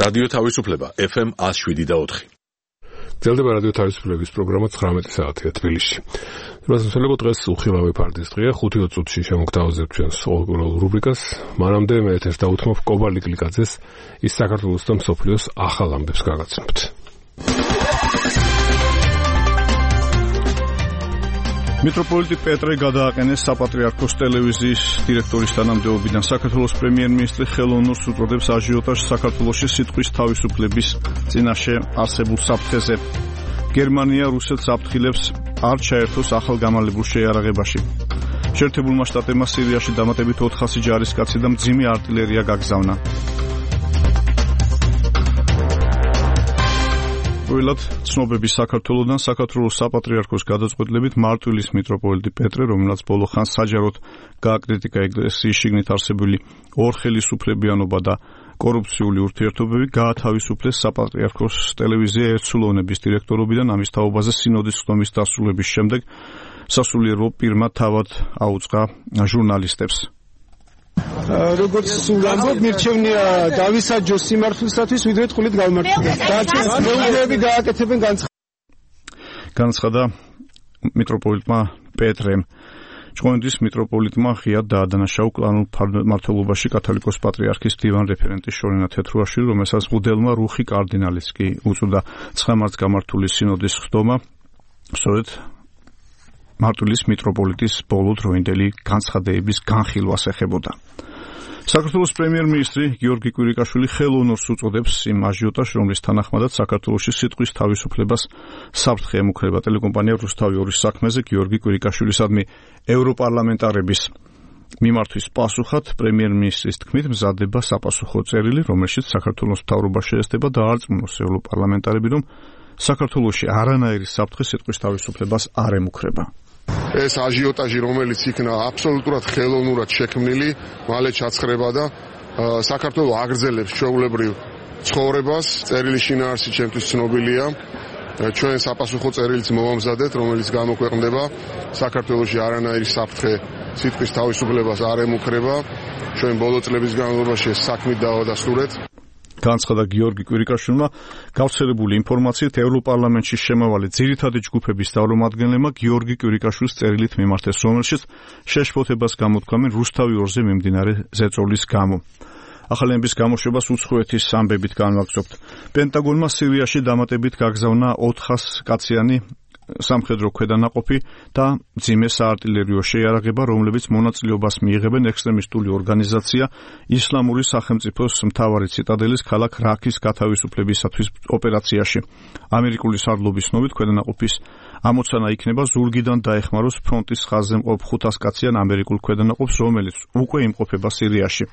რადიო თავისუფლება FM 107.4. გრძელდება რადიო თავისუფლების პროგრამა 19 საათია თბილისში. რასაძლებლად დღეს უხილავი ფარდის დღეა, 5 წუთში შემოგთავაზებთ ჩვენს ყოველკვირეულ რუბრიკას. მანამდე მე ეთერს დავუთმობ კობალი გლიკაძეს, ის საქართველოს და მსოფლიოს ახალ ამბებს გაგაცნობთ. მიტროპოლიტი პეტრე გადააყენეს საპატრიარქოს ტელევიზიის დირექტორის თანამდებობიდან. საქართველოს პრემიერ-მინისტრი ხელოვნურს უწოდებს აჟიოტაჟს საქართველოში სიტყვის თავისუფლების წინაშე არსებულ საფრთხეზე. გერმანია რუსეთს აფრთხილებს არ ჩაერთოს ახალ გამალებულ შეიარაღებაში. შეერთებულმა შტატებმა სირიაში დამატებით 400 ჯარისკაცი და მძიმე артиლერია გაგზავნა. ვილად ცნობები საქართველოდან საქართველოს საპატრიარქოს გადაწყვეტილებით მარტვილის მიტროპოლიტი პეტრე, რომელსაც ბოლო ხანს საჯაროდ გააკრიტიკა ეკლესიის შიგნით არსებული ორხელისუფლებიანობა და კორუფციული ურთიერთობები, გაათავისუფლეს საპატრიარქოს ტელევიზია ერთსულოვნების დირექტორობიდან. ამის თაობაზე სინოდის ხდომის დასრულების შემდეგ სასულიერო პირმა თავად აუწყა ჟურნალისტებს. როგორც სულ ამბობ, მირჩევნია დავისაჯოს სიმართლისათვის, ვიდრე ტყუილით გავმართლდეს. დაჩეს მეუღლეები გააკეთებენ განცხადა მიტროპოლიტმა პეტრემ. ჭყონდიდის მიტროპოლიტმა ღიად დაადანაშავა კლანურ მმართველობაში კათოლიკოს პატრიარქის მდივან რეფერენტი შორენა თეთრუაშვილი, რომელსაც მღვდელმა რუხი კარდინალის კი უწოდა 9 მარტს გამართული სინოდის ხდომა. სწორედ მარტვილის მიტროპოლიტის ბოლო დროინდელი განცხადებების განხილვას ეხებოდა. საქართველოს პრემიერ-მინისტრი გიორგი კვირიკაშვილი ხელოვნურს უწოდებს იმ აჟიოტაჟს, რომლის თანახმადაც საქართველოში სიტყვის თავისუფლებას საფრთხე ემუქრება. ტელეკომპანია რუსთავი 2-ის საქმეზე გიორგი კვირიკაშვილისადმი ევროპარლამენტარების მიმართვის პასუხად პრემიერ-მინისტრის თქმით მზადდება საპასუხო წერილი, რომელშიც საქართველოს მთავრობა შეესწება და არწმუნოს ევროპარლამენტარები, რომ საქართველოში არანაირი საფრთხე სიტყვის თავისუფლებას არ ემუქრება. ეს აჟიოტაჟი, რომელიც იქნა აბსოლუტურად ხელოვნურად შექმნილი, მალე ჩაცხრება და საქართველოს აგრძელებს ჩვეულებრივ ცხოვრებას. წერილი შინაარსი ჩემთვის ცნობილია. ჩვენ საპასუხო წერილიც მოვამზადეთ, რომელიც გამოქვეყნდება. საქართველოში არანაირი საფრთხე სიტყვის თავისუფლებას არ ემუქრება. ჩვენ ბოლო წლების განმავლობაში ეს საქმით დავადასტურეთ. განცხადა გიორგი კვირიკაშვილმა. გავრცელებული ინფორმაციით ევროპარლამენტში შემავალი ძირითადი ჯგუფების წარმომადგენლებმა გიორგი კვირიკაშვილის წერილით მიმართეს, რომელშიც შეშფოთებას გამოთქვამენ რუსთავი 2-ზე მიმდინარე ზეწოლის გამო. ახალენების გამოშვებას უცხოეთის ამბებით განვაგრძობთ. პენტაგონმა სირიაში დამატებით გაგზავნა 400 კაციანი სამხედრო ქვედანაყოფი და მძიმე საარტილერიო შეიარაღება, რომლებიც მონაწილეობას მიიღებენ ექსტრემისტული ორგანიზაცია ისლამური სახელმწიფოს მთავარი ციტადელის ქალაქ რაქის გათავისუფლებისათვის ოპერაციაში. ამერიკული სარდლობის ცნობით ქვედანაყოფის ამოცანა იქნება ზურგიდან დაეხმაროს ფრონტის ხაზზე მყოფ 500 კაციან ამერიკულ ქვედანაყოფს, რომელიც უკვე იმყოფება სირიაში.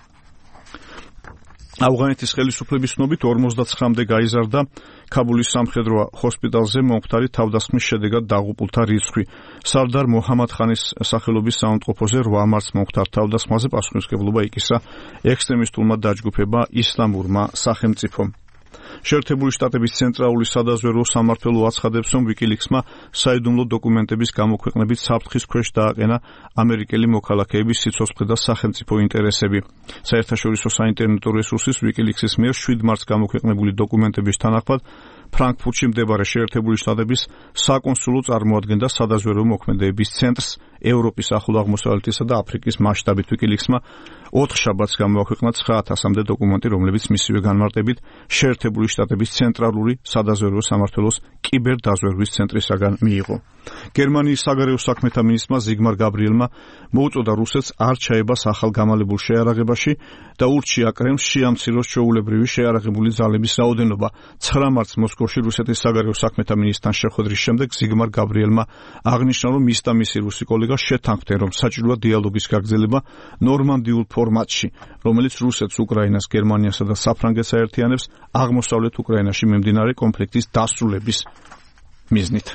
ავღანეთის ხელისუფლების ცნობით 59-მდე გაიზარდა ქაბულის სამხედრო ჰოსპიტალზე მომხდარი თავდასხმის შედეგად დაღუპულთა რიცხვი. სარდარ მოჰამად ხანის სახელობის საავადმყოფოზე 8 მარტს მომხდარ თავდასხმაზე პასუხისმგებლობა იკისა ექსტრემისტულმა დაჯგუფება ისლამურმა სახელმწიფომ. შეერთებული შტატების ცენტრალური სადაზვერვო სამმართველო აცხადებს, რომ ვიკილიქსმა საიდუმლო დოკუმენტების გამოქვეყნებით საფრთხის ქვეშ დააყენა ამერიკელი მოქალაქეების სიცოცხლე და სახელმწიფო ინტერესები. საერთაშორისო საინტერნეტო რესურსის ვიკილიქსის მიერ 7 მარტს გამოქვეყნებული დოკუმენტების თანახმად ფრანკფურტში მდებარე შეერთებული შტატების საკონსულო წარმოადგენდა სადაზვერვო მოქმედებების ცენტრს ევროპის, ახლო აღმოსავლეთისა და აფრიკის მასშტაბით. ვიკილიქსმა 4 შაბათს გამოაქვეყნა 9000-მდე დოკუმენტი, რომლებიც მისივე განმარტებით შეერთებული შტატების ცენტრალური სადაზვერვო სამმართველოს კიბერდაზვერვის ცენტრისაგან მიიღო. გერმანიის საგარეო საქმეთა მინისტრმა ზიგმარ გაბრიელმა მოუწოდა რუსეთს არ ჩაებას ახალ გამალებულ შეიარაღებაში და ურჩია კრემლს შეამციროს ჩვეულებრივი შეიარაღებული ძალების რაოდენობა. 9 მარტს მოსკოვში რუსეთის საგარეო საქმეთა მინისტრთან შეხვედრის შემდეგ ზიგმარ გაბრიელმა აღნიშნა, რომ მის და მისი რუსი კოლეგა შეთანხმდნენ, რომ საჭიროა დიალოგის გაგრძელება ნორმანდიულ ფორმატში, რომელიც რუსეთს, უკრაინას, გერმანიასა და საფრანგეთს აერთიანებს აღმოსავლეთ უკრაინაში მიმდინარე კონფლიქტის დასრულების მიზნით.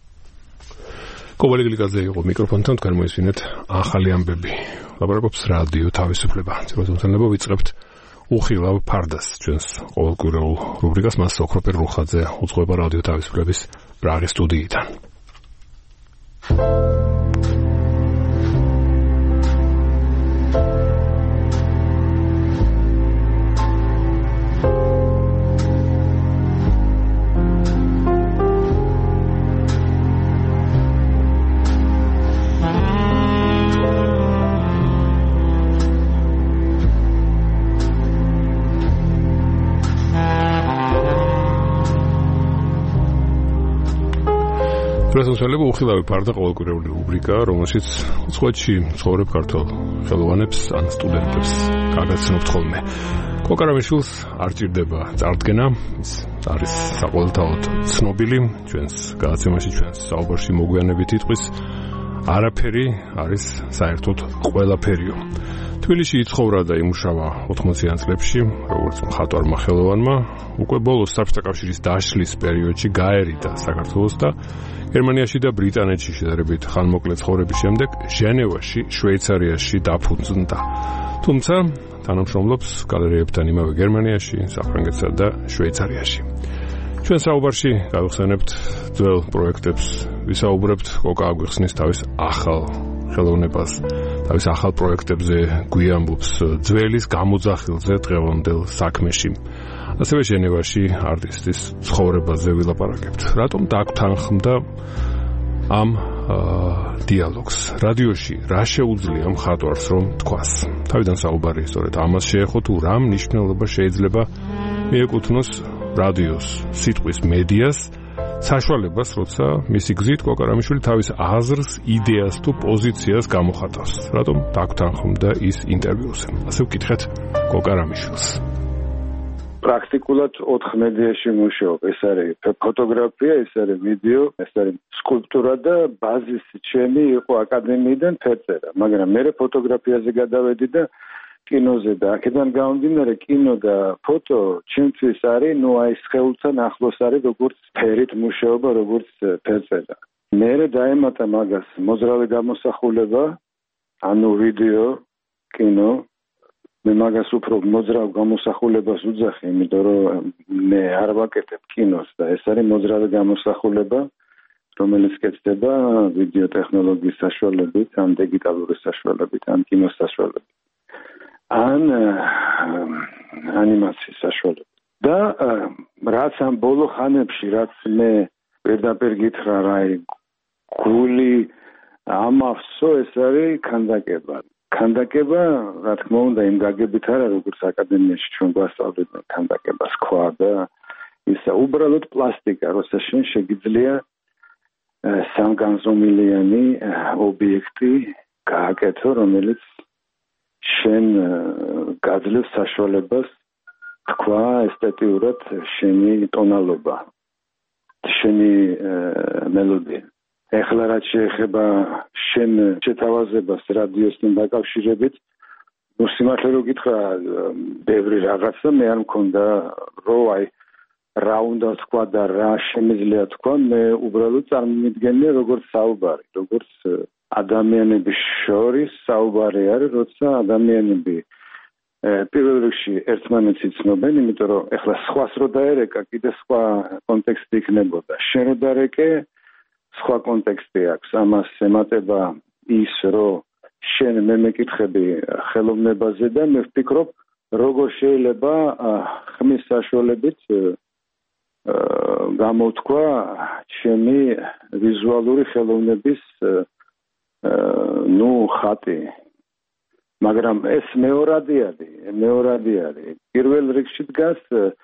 კობალი გლიკაძე იყო მიკროფონთან, თქვენ მოისმინეთ ახალი ამბები. ლაპარაკობს რადიო თავისუფლება. ცოტა ვიწყებთ უხილავ ფარდას ჩვენს ყოველკვირეულ რუბრიკას. მას ოქროპერ რუხაძე უძღვება რადიო თავისუფლების პრაღის სტუდიიდან. ბატონო, უხილავი ფარდა ყოველკვირეული რუბრიკა, რომელშიც უცხოეთში ცხოვრებ ქართველ ხელოვანებს ან სტუდენტებს გადაცნობთ ხოლმე. კოკარამიშვილს არ ჭირდება წარდგენა, ის არის საყოველთაოდ ცნობილი, ჩვენს გადაცემაში, ჩვენს საუბარში მოგვიანებით იტყვის, არაფერი არის საერთოდ ყველაფერიო. თბილისში იცხოვრა და იმუშავა 80-იან წლებში, როგორც მხატვარმა ხელოვანმა, უკვე ბოლოს საბჭოთა კავშირის დაშლის პერიოდში გაერიდა საქართველოს და გერმანიაში და ბრიტანეთში შედარებით ხანმოკლე ცხოვრების შემდეგ ჟენევაში, შვეიცარიაში დაფუძნდა. თუმცა თანამშრომლობს გალერეებთან იმავე გერმანიაში, საფრანგეთსა და შვეიცარიაში. ჩვენ საუბარში გავიხსენებთ ძველ პროექტებს, ვისაუბრებთ კოკა აგვიხსნის თავის ახალ ხელოვნებას, თავის ახალ პროექტებზე გვიამბობს ძველის გამოძახილზე დღევანდელ საქმეში. ასევე ჟენევაში არტისტის ცხოვრებაზე ვილაპარაკებთ. რატომ დაგთანხმდა ამ დიალოგს? რადიოში რა შეუძლია მხატვარს რომ თქვას? თავიდან საუბარი სწორედ ამას შეეხო, თუ რა მნიშვნელობა შეიძლება მიეკუთვნოს რადიოს, სიტყვის მედიას, საშუალებას, როცა მისი გზით კოკარამიშვილი თავის აზრს, იდეას თუ პოზიციას გამოხატავს. რატომ დაგთანხმდა ის ინტერვიუზე? ასე ვკითხეთ კოკარამიშვილს. პრაქტიკულად 4 მედიაში მუშაობ. ეს არის ფოტოგრაფია, ეს არის ვიდეო, ეს არის სკულპტურა და ბაზისი ჩემი იყო აკადემიიდან ფერწერა. მაგრამ მე ფოტოგრაფიაზე გადავედი და კინოზე და აქედან გამომდინარე კინო და ფოტო ჩემთვის არის, აი სხეულთან ახლოს არის, როგორც ფერით მუშაობა, როგორც ფერწერა. მე დაემატა მაგას მოძრავი გამოსახულება, ანუ ვიდეო, კინო. მე მაგას უფრო მოძრავ გამოსახულებას ვუძახი, იმიტომ რომ მე არ ვაკეთებ კინოს და ეს არის მოძრავი გამოსახულება, რომელიც კეთდება ვიდეო ტექნოლოგიის საშუალებით, ან დიგიტალური საშუალებით, ან კინოს საშუალებით. ან ანიმაციის საშუალებით. და რაც ამ ბოლო ხანებში, რაც მე პირდაპირ გითხრა, გული ამავსო, ეს არის ქანდაკება. ქანდაკება, რა თქმა უნდა, იმ გაგებით არა, როგორც აკადემიაში ჩვენ გვასწავლიდნენ ქანდაკებას ქვა და ისა უბრალოდ პლასტიკა, როცა შენ შეგიძლია სამგანზომილიანი ობიექტი გააკეთო, რომელიც შენ გაძლევს საშუალებას თქვა ესთეტიურად შენი ტონალობა, შენი მელოდია. ეხლა რაც შეეხება შენ შეთავაზებას რადიოსთან დაკავშირებით, სიმართლე რომ გითხრა, ბევრი რაღაცა მე არ მქონდა, რომ რა უნდა თქვა და რა შემიძლია თქვა, მე უბრალოდ წარმოვიდგენია როგორც საუბარი, როგორც ადამიანების შორის საუბარი არის, როცა ადამიანები პირველ რიგში ერთმანეთს იცნობენ, იმიტომ რომ ეხლა სხვას რო დაერეკა, კიდე სხვა კონტექსტი იქნებოდა. შენ რო დარეკე, სხვა კონტექსტი აქვს. ამას ემატება ის, რომ შენ მე მეკითხები ხელოვნებაზე და მე ვფიქრობ, როგორ შეიძლება ხმის საშუალებით გამოთქვა ჩემი ვიზუალური ხელოვნების ხატი. მაგრამ ეს მეორადი არის. პირველ რიგში დგას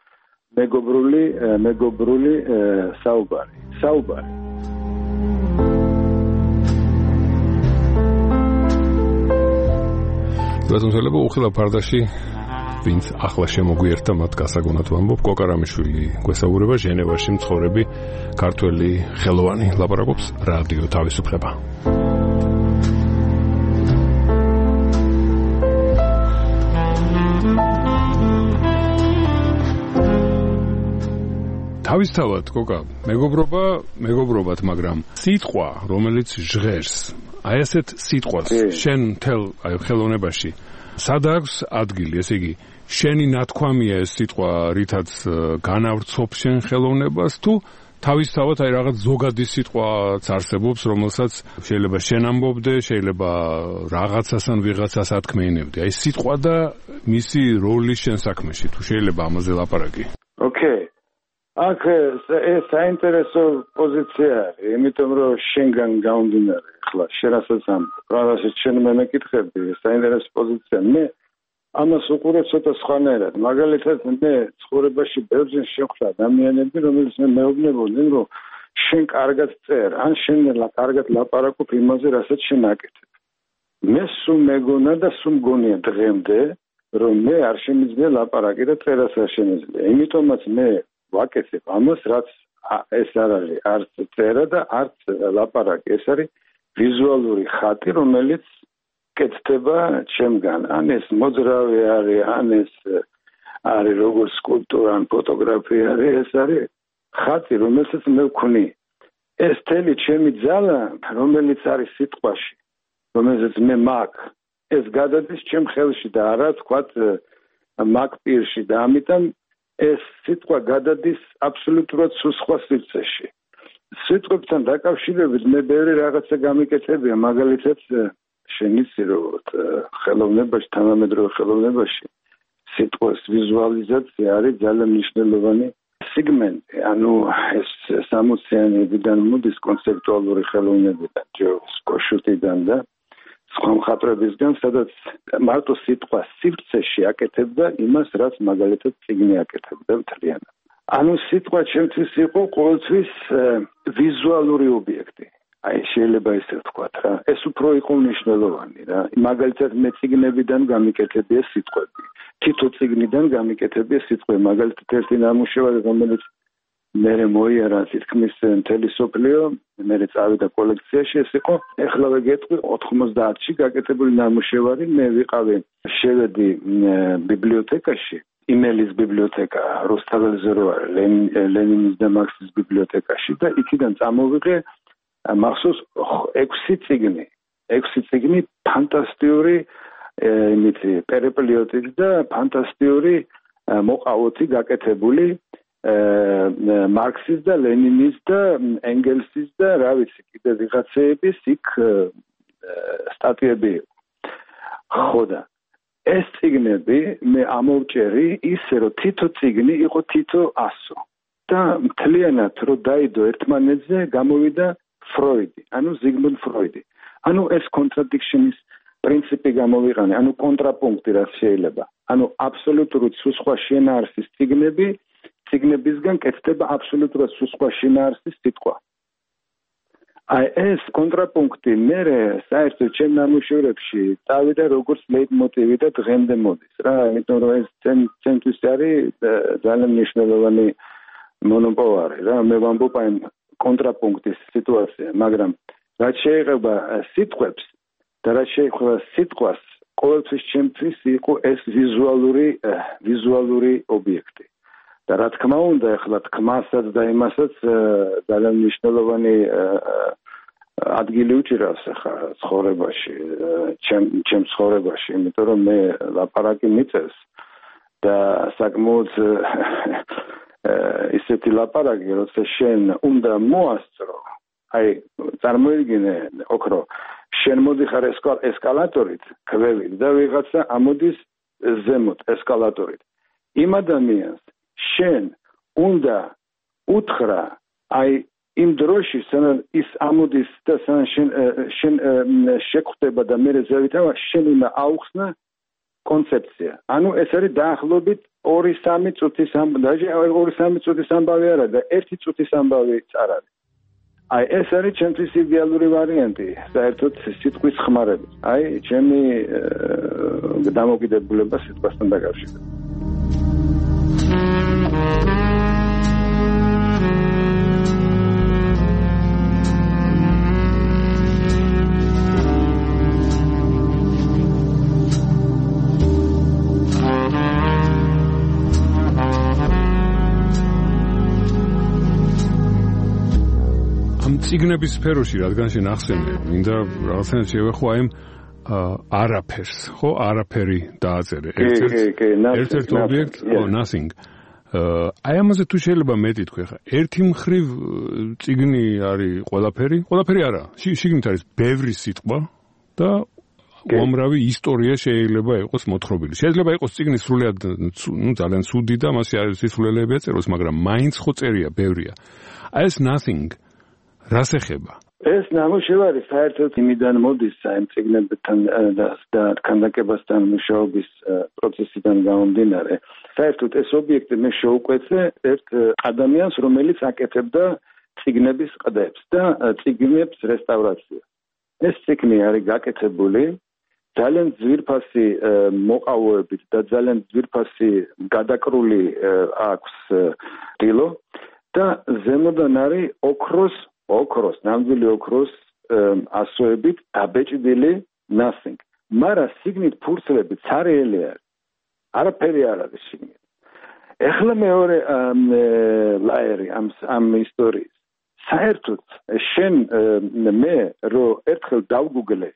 მეგობრული საუბარი. ბატონო, უხილავ ფარდაში ვინც ახლა შემოგვიერთა მათ გასაგონად ვამბობ, კოკარამიშვილი გვესაუბრება ჟენევაში მცხოვრები ქართველი ხელოვანი, ლაპარაკობს რადიო თავისუფლება. თავისთავად, კოკა, მეგობრობათ, მაგრამ სიტყვა, რომელიც ჟღერს, აი ასეთ სიტყვას შენ თელ ხელოვნებაში სად აქვს ადგილი, ესე იგი შენი ნათქვამია ეს სიტყვა, რითაც განავრცობ შენ ხელოვნებას, თუ თავისთავად აი რაღაც ზოგადი სიტყვაც არსებობს, რომელსაც შეიძლება შენ ამბობდე, შეიძლება რაღაცას ან ვიღაცას ათქმეინებდე. აი სიტყვა და მისი როლი შენ საქმეში, თუ შეიძლება ამაზე ლაპარაკი. ოკეი. აქ ეს საინტერესო პოზიცია არის, იმიტომ რომ შენგან გამომდინარე, ახლა შენ რასაც ამბობ, რაღაცა შენ მე მეკითხები, საინტერესო პოზიცია. მე ამას უყურებ ცოტა სხვანაირად. მაგალითად, მე ცხოვრებაში ბევრჯერ შევხვდა ადამიანები, რომლებიც მე მეუბნებოდნენ, რომ შენ კარგად წერ, ან შენ კარგად ლაპარაკობ იმაზე, რასაც შენ აკეთებ. მე სულ მეგონა და სულ მგონია დღემდე, რომ მე არ შემიძლია ლაპარაკი და წერას არ შემიძლია. იმიტომაც მე ვაკეთებ ამას, რაც ეს არ არის არც წერა და არც ლაპარაკი, ეს არის ვიზუალური ხატი, რომელიც კეთდება ჩემგან. ან ეს მოძრავი არის, ან ეს არის როგორც სკულპტურა, ან ფოტოგრაფია არის, ეს არის ხატი, რომელსაც მე ვქნი. ეს თელი ჩემი ძალა, რომელიც არის სიტყვაში, რომელსაც მე მაქვს, ეს გადადის ჩემ ხელში და არა თქვათ მაგ პირში და ამიტომ ეს სიტყვა გადადის აბსოლუტურად სხვა სივრცეში. სიტყვებთან დაკავშირებით მე ბევრი რაღაცა გამიკეთებია, მაგალითად შენიცი რომ ხელოვნებაში, თანამედროვე ხელოვნებაში სიტყვის ვიზუალიზაცია არის ძალიან მნიშვნელოვანი სეგმენტი. ანუ ეს 60-იანებიდან მოდის კონცეპტუალური ხელოვნებიდან, ჯოს კოშუტიდან და სხვა მხატვრებისგან, სადაც მარტო სიტყვა სივრცეში აკეთებდა იმას, რაც მაგალითად წიგნი აკეთებდა მთლიანად. ანუ სიტყვა ჩემთვის იყო ყოველთვის ვიზუალური ობიექტი. აი შეიძლება ისე ვთქვათ რა. ეს უფრო იყო მნიშვნელოვანი რა. მაგალითად მე წიგნებიდან გამიკეთებია სიტყვები. თითო წიგნიდან გამიკეთებია სიტყვები. მაგალითად ერთი ნამუშევარი, რომელიც მე მოიარა თითქმის მთელი სოფლიო, მე წავიდა კოლექციაში, ეს იყო ეხლავე გეტყვი 90-ში გაკეთებული ნამუშევარი. მე ვიყავი შევედი ბიბლიოთეკაში, იმელის ბიბლიოთეკა, რუსთაველზე რო არის, ლენინის და მარქსის ბიბლიოთეკაში და იქიდან წამოვიღე მახსოვს 6 წიგნი. 6 წიგნი ფანტასტიკური იმითი პერიპლიოტით და ფანტასტიკური მოყავოთი გაკეთებული მარქსის და ლენინის და ენგელსის და რა ვიცი კიდე ვიღაცეების იქ სტატიები იყო. ხო და ეს წიგნები მე ამოვჭერი ისე რომ თითო წიგნი იყო თითო ასო და მთლიანად რო დაიდო ერთმანეთზე გამოვიდა ფროიდი, ანუ ზიგმუნდ ფროიდი. ანუ ეს კონტრადიქშნის პრინციპი გამოვიყანე, ანუ კონტრაპუნქტი რაც შეიძლება. ანუ აბსოლუტურად სხვა შინაარსის წიგნებისგან კეთდება აბსოლუტურად სხვა შინაარსის სიტყვა. აი ეს კონტრაპუნქტი მე საერთოდ ჩემ ნამუშევრებში წავიდა როგორც ლეიტმოტივი და დღემდე მოდის რა, იმიტომ რომ ეს ცენტრის არის ძალიან მნიშვნელოვანი მონოპოლარი რა. მე ვამბობ აი კონტრაპუნქტის სიტუაცია, მაგრამ რაც შეეხება სიტყვებს და რაც შეეხება სიტყვას, ყოველთვის ჩემთვის იყო ეს ვიზუალური ობიექტი. და რა თქმა უნდა, ახლა თქმასაც და იმასაც ძალიან მნიშვნელოვანი ადგილი უჭირავს ახლა ცხოვრებაში, ჩემ ცხოვრებაში, იმიტომ რომ მე ლაპარაკი მიწევს და საკმაოდ ისეთი ლაპარაკი, როცა შენ უნდა მოასწრო, აი წარმოიდგინე ოქრო, შენ მოდიხარ ესკალატორით, ქვევით და ვიღაცა ამოდის ზემოთ ესკალატორით. იმ ადამიანს შენ უნდა უთხრა აი იმ დროში, სანამ ის ამოდის და სანამ შენ შეგხვდება და მე ზევითავა, შენ უნდა აუხსნა კონცეფცია. ანუ ეს არის დაახლოებით 2-3 წუთის ამბავი, 2-3 წუთის ამბავი არა და 1 წუთის ამბავიც არ არის. აი ეს არის ჩემთვის იდეალური ვარიანტი, საერთოდ სიტყვის ხმარების. აი ჩემი დამოკიდებულება სიტყვასთან დაკავშირებით. ციგნების სფეროში, რადგან შენ ახსენე, მინდა რაღაცნაირად შევეხო აი არაფერს, ხო, არაფერი დააწერე. ერთ-ერთ ობიექტს, nothing. აი ამაზე თუ შეიძლება მეტი თქვი ხა. ერთი მხრივ ციგნი არის ყველაფერი არა. შიგნით არის ბევრი სიტყვა და უამრავი ისტორია შეიძლება იყოს მოთხრობილი. შეიძლება იყოს ციგნი სრულიად ძალიან ცუდი და მასე სისულელეები ეწეროს, მაგრამ მაინც ხო წერია ბევრია. აი ეს nothing რას ეხება? ეს ნამუშევარი საერთოდ იმიდან მოდის ამ წიგნებთან და ქანდაკებასთან მუშაობის პროცესიდან გამომდინარე. საერთოდ ეს ობიექტი მე შევუკვეცე ერთ ადამიანს, რომელიც აკეთებდა წიგნების ყდებს და წიგნებს რესტავრაცია. ეს წიგნი არის გაკეთებული ძალიან ძვირფასი მოყავოებით და ძალიან ძვირფასი გადაკრული აქვს დილო და ზემოდან არის ოქროს, ნამდვილი ოქროს ასოებით დაბეჭდილი nothing. მარა სიგნით ფურცლები ცარიელი არის. არაფერი არ არის სიგნით. ეხლა მეორე ლაერი ამ ისტორიის. საერთოდ შენ მე რომ ერთხელ დავგუგლე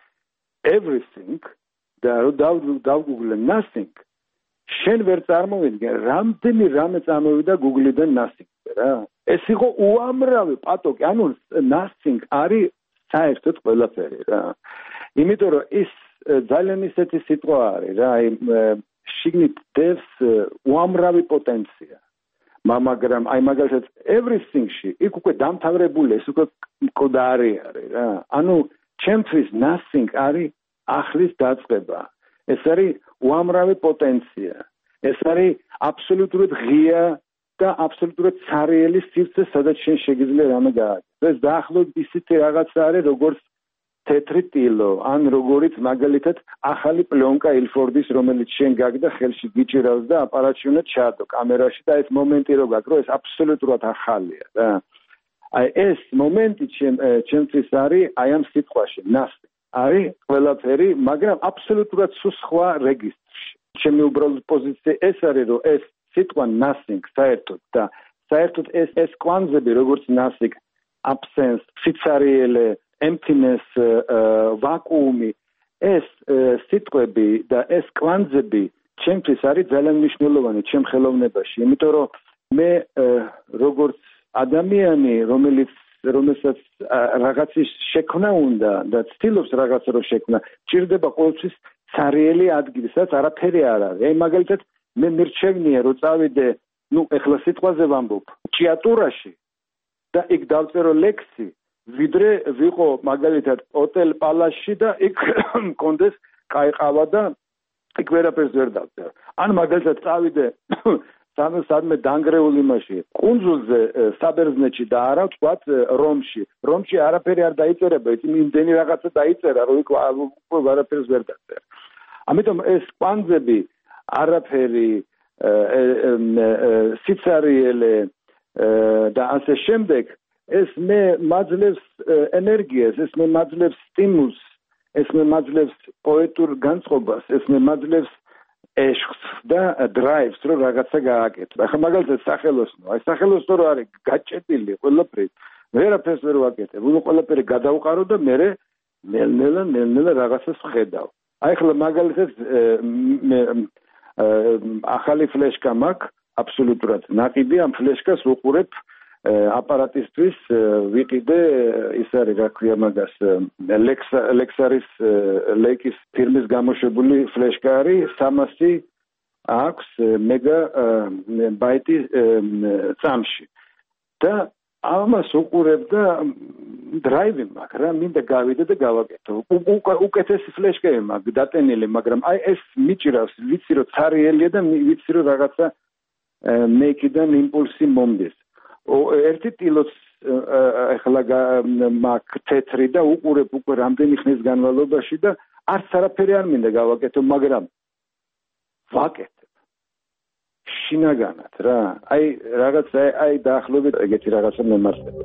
everything და რომ დავგუგლე nothing შენ ვერ წარმოვიდგენ რამდენი რამე წამოვიდა Google-დან nothing რა ეს იყო უამრავი პატოკი ანუ nothing არის საერთოდ ყველაფერი რა იმიტომ რომ ის ძალიან ისეთი სიტყვა არის რა შიგნით დევს უამრავი პოტენცია მაგრამ აი მაგალითად everything-ში იქ უკვე დამთავრებული ეს უკვე კოდარი არის რა ანუ ჩემთვის nothing არის ახლის დაწყება ეს არის უამრავი პოტენცია ეს არის აბსოლუტურად ღია და აბსოლუტურად ცარიელი სივრცე სადაც შენ შეგიძლია რამე გააკეთო ეს დაახლოებით ისეთი რაღაცა არის როგორც თეთრი ტილო ან როგორიც მაგალითად ახალი პლონკა ილფორდის რომელიც შენ გაგდა ხელში გიჭირავს და აპარატში უნდა ჩაადო კამერაში და ეს მომენტი რო გაქვს რომ ეს აბსოლუტურად ახალია რა აი ეს მომენტი ჩემთვის არის აი ამ სიტყვაში nothing არის ყველაფერი მაგრამ აბსოლუტურად სხვა რეგისტრში ჩემი უბრალოდ პოზიცია ეს არის რომ ეს სიტყვა nothing საერთოდ და საერთოდ ეს კვანძები როგორც nothing absence სიცარიელე emptiness ვაკუუმი ეს სიტყვები და ეს კვანძები ჩემთვის არის ძალიან მნიშვნელოვანი ჩემ ხელოვნებაში იმიტომ რომ მე როგორც ადამიანი რომელსაც რაღაცის შექმნა უნდა და ცდილობს რაღაცა რომ შექმნა ჭირდება ყოველთვის ცარიელი ადგილი სადაც არაფერი არ არის აი მაგალითად მე მირჩევნია რომ წავიდე ეხლა სიტყვაზე ვამბობ ჭიატურაში და იქ დავწერო ლექსი ვიდრე ვიყო მაგალითად ოტელ პალასში და იქ მქონდეს კაი ყავა და იქ ვერაფერს ვერ დავწერო ან მაგალითად წავიდე სადმე დანგრეული იმაში კუნძულზე საბერძნეთში და არა ვთქვათ რომში არაფერი არ დაიწერება იმდენი რაღაცა დაიწერა რომ იქ არაფერს ვერ დაწერა ამიტომ ეს კვანძები არაფერი სიცარიელე და ასე შემდეგ ეს მე მაძლევს ენერგიას ეს მე მაძლევს სტიმულს ეს მე მაძლევს პოეტურ განწყობას ეს მე მაძლევს ეშხს და დრაივს რომ რაღაცა გააკეთო. ახლა მაგალითად სახელოსნო, აი სახელოსნო რო არის გაჭედილი ყველაფრით, ვერაფერს ვერ ვაკეთებ. უნდა ყველაფერი გადავყარო და მე ნელ-ნელა რაღაცას ვხედავ. აი ახლა მაგალითად ახალი ფლეშკა მაქვს, აბსოლუტურად ნაყიდი ამ ფლეშკას ვუყურებ აპარატისთვის ვიყიდე ის არის რა ქვია მაგას ლექსარის ლეიკის ფირმის გამოშვებული ფლეშკა არის 300 აქვს მეგა ბაიტი წამში და ამას უყურებ და დრაივი მაქვს რა მინდა გავიდე და გავაკეთო უკეთესი ფლეშკები მაქვს დატენილი მაგრამ აი ეს მიჭირავს ვიცი რომ ცარიელია და ვიცი რომ რაღაცა მექიდან იმპულსი მომდის ერთი ტილოც ახლა მაგ თეთრი და უყურებ უკვე რამდენი ხნის განმავლობაში და არც არაფერი არ მინდა გავაკეთო, მაგრამ ვაკეთებ. შინაგანად რა. აი რაღაც აი დაახლოებით ეგეთი რაღაცა მემარცხება.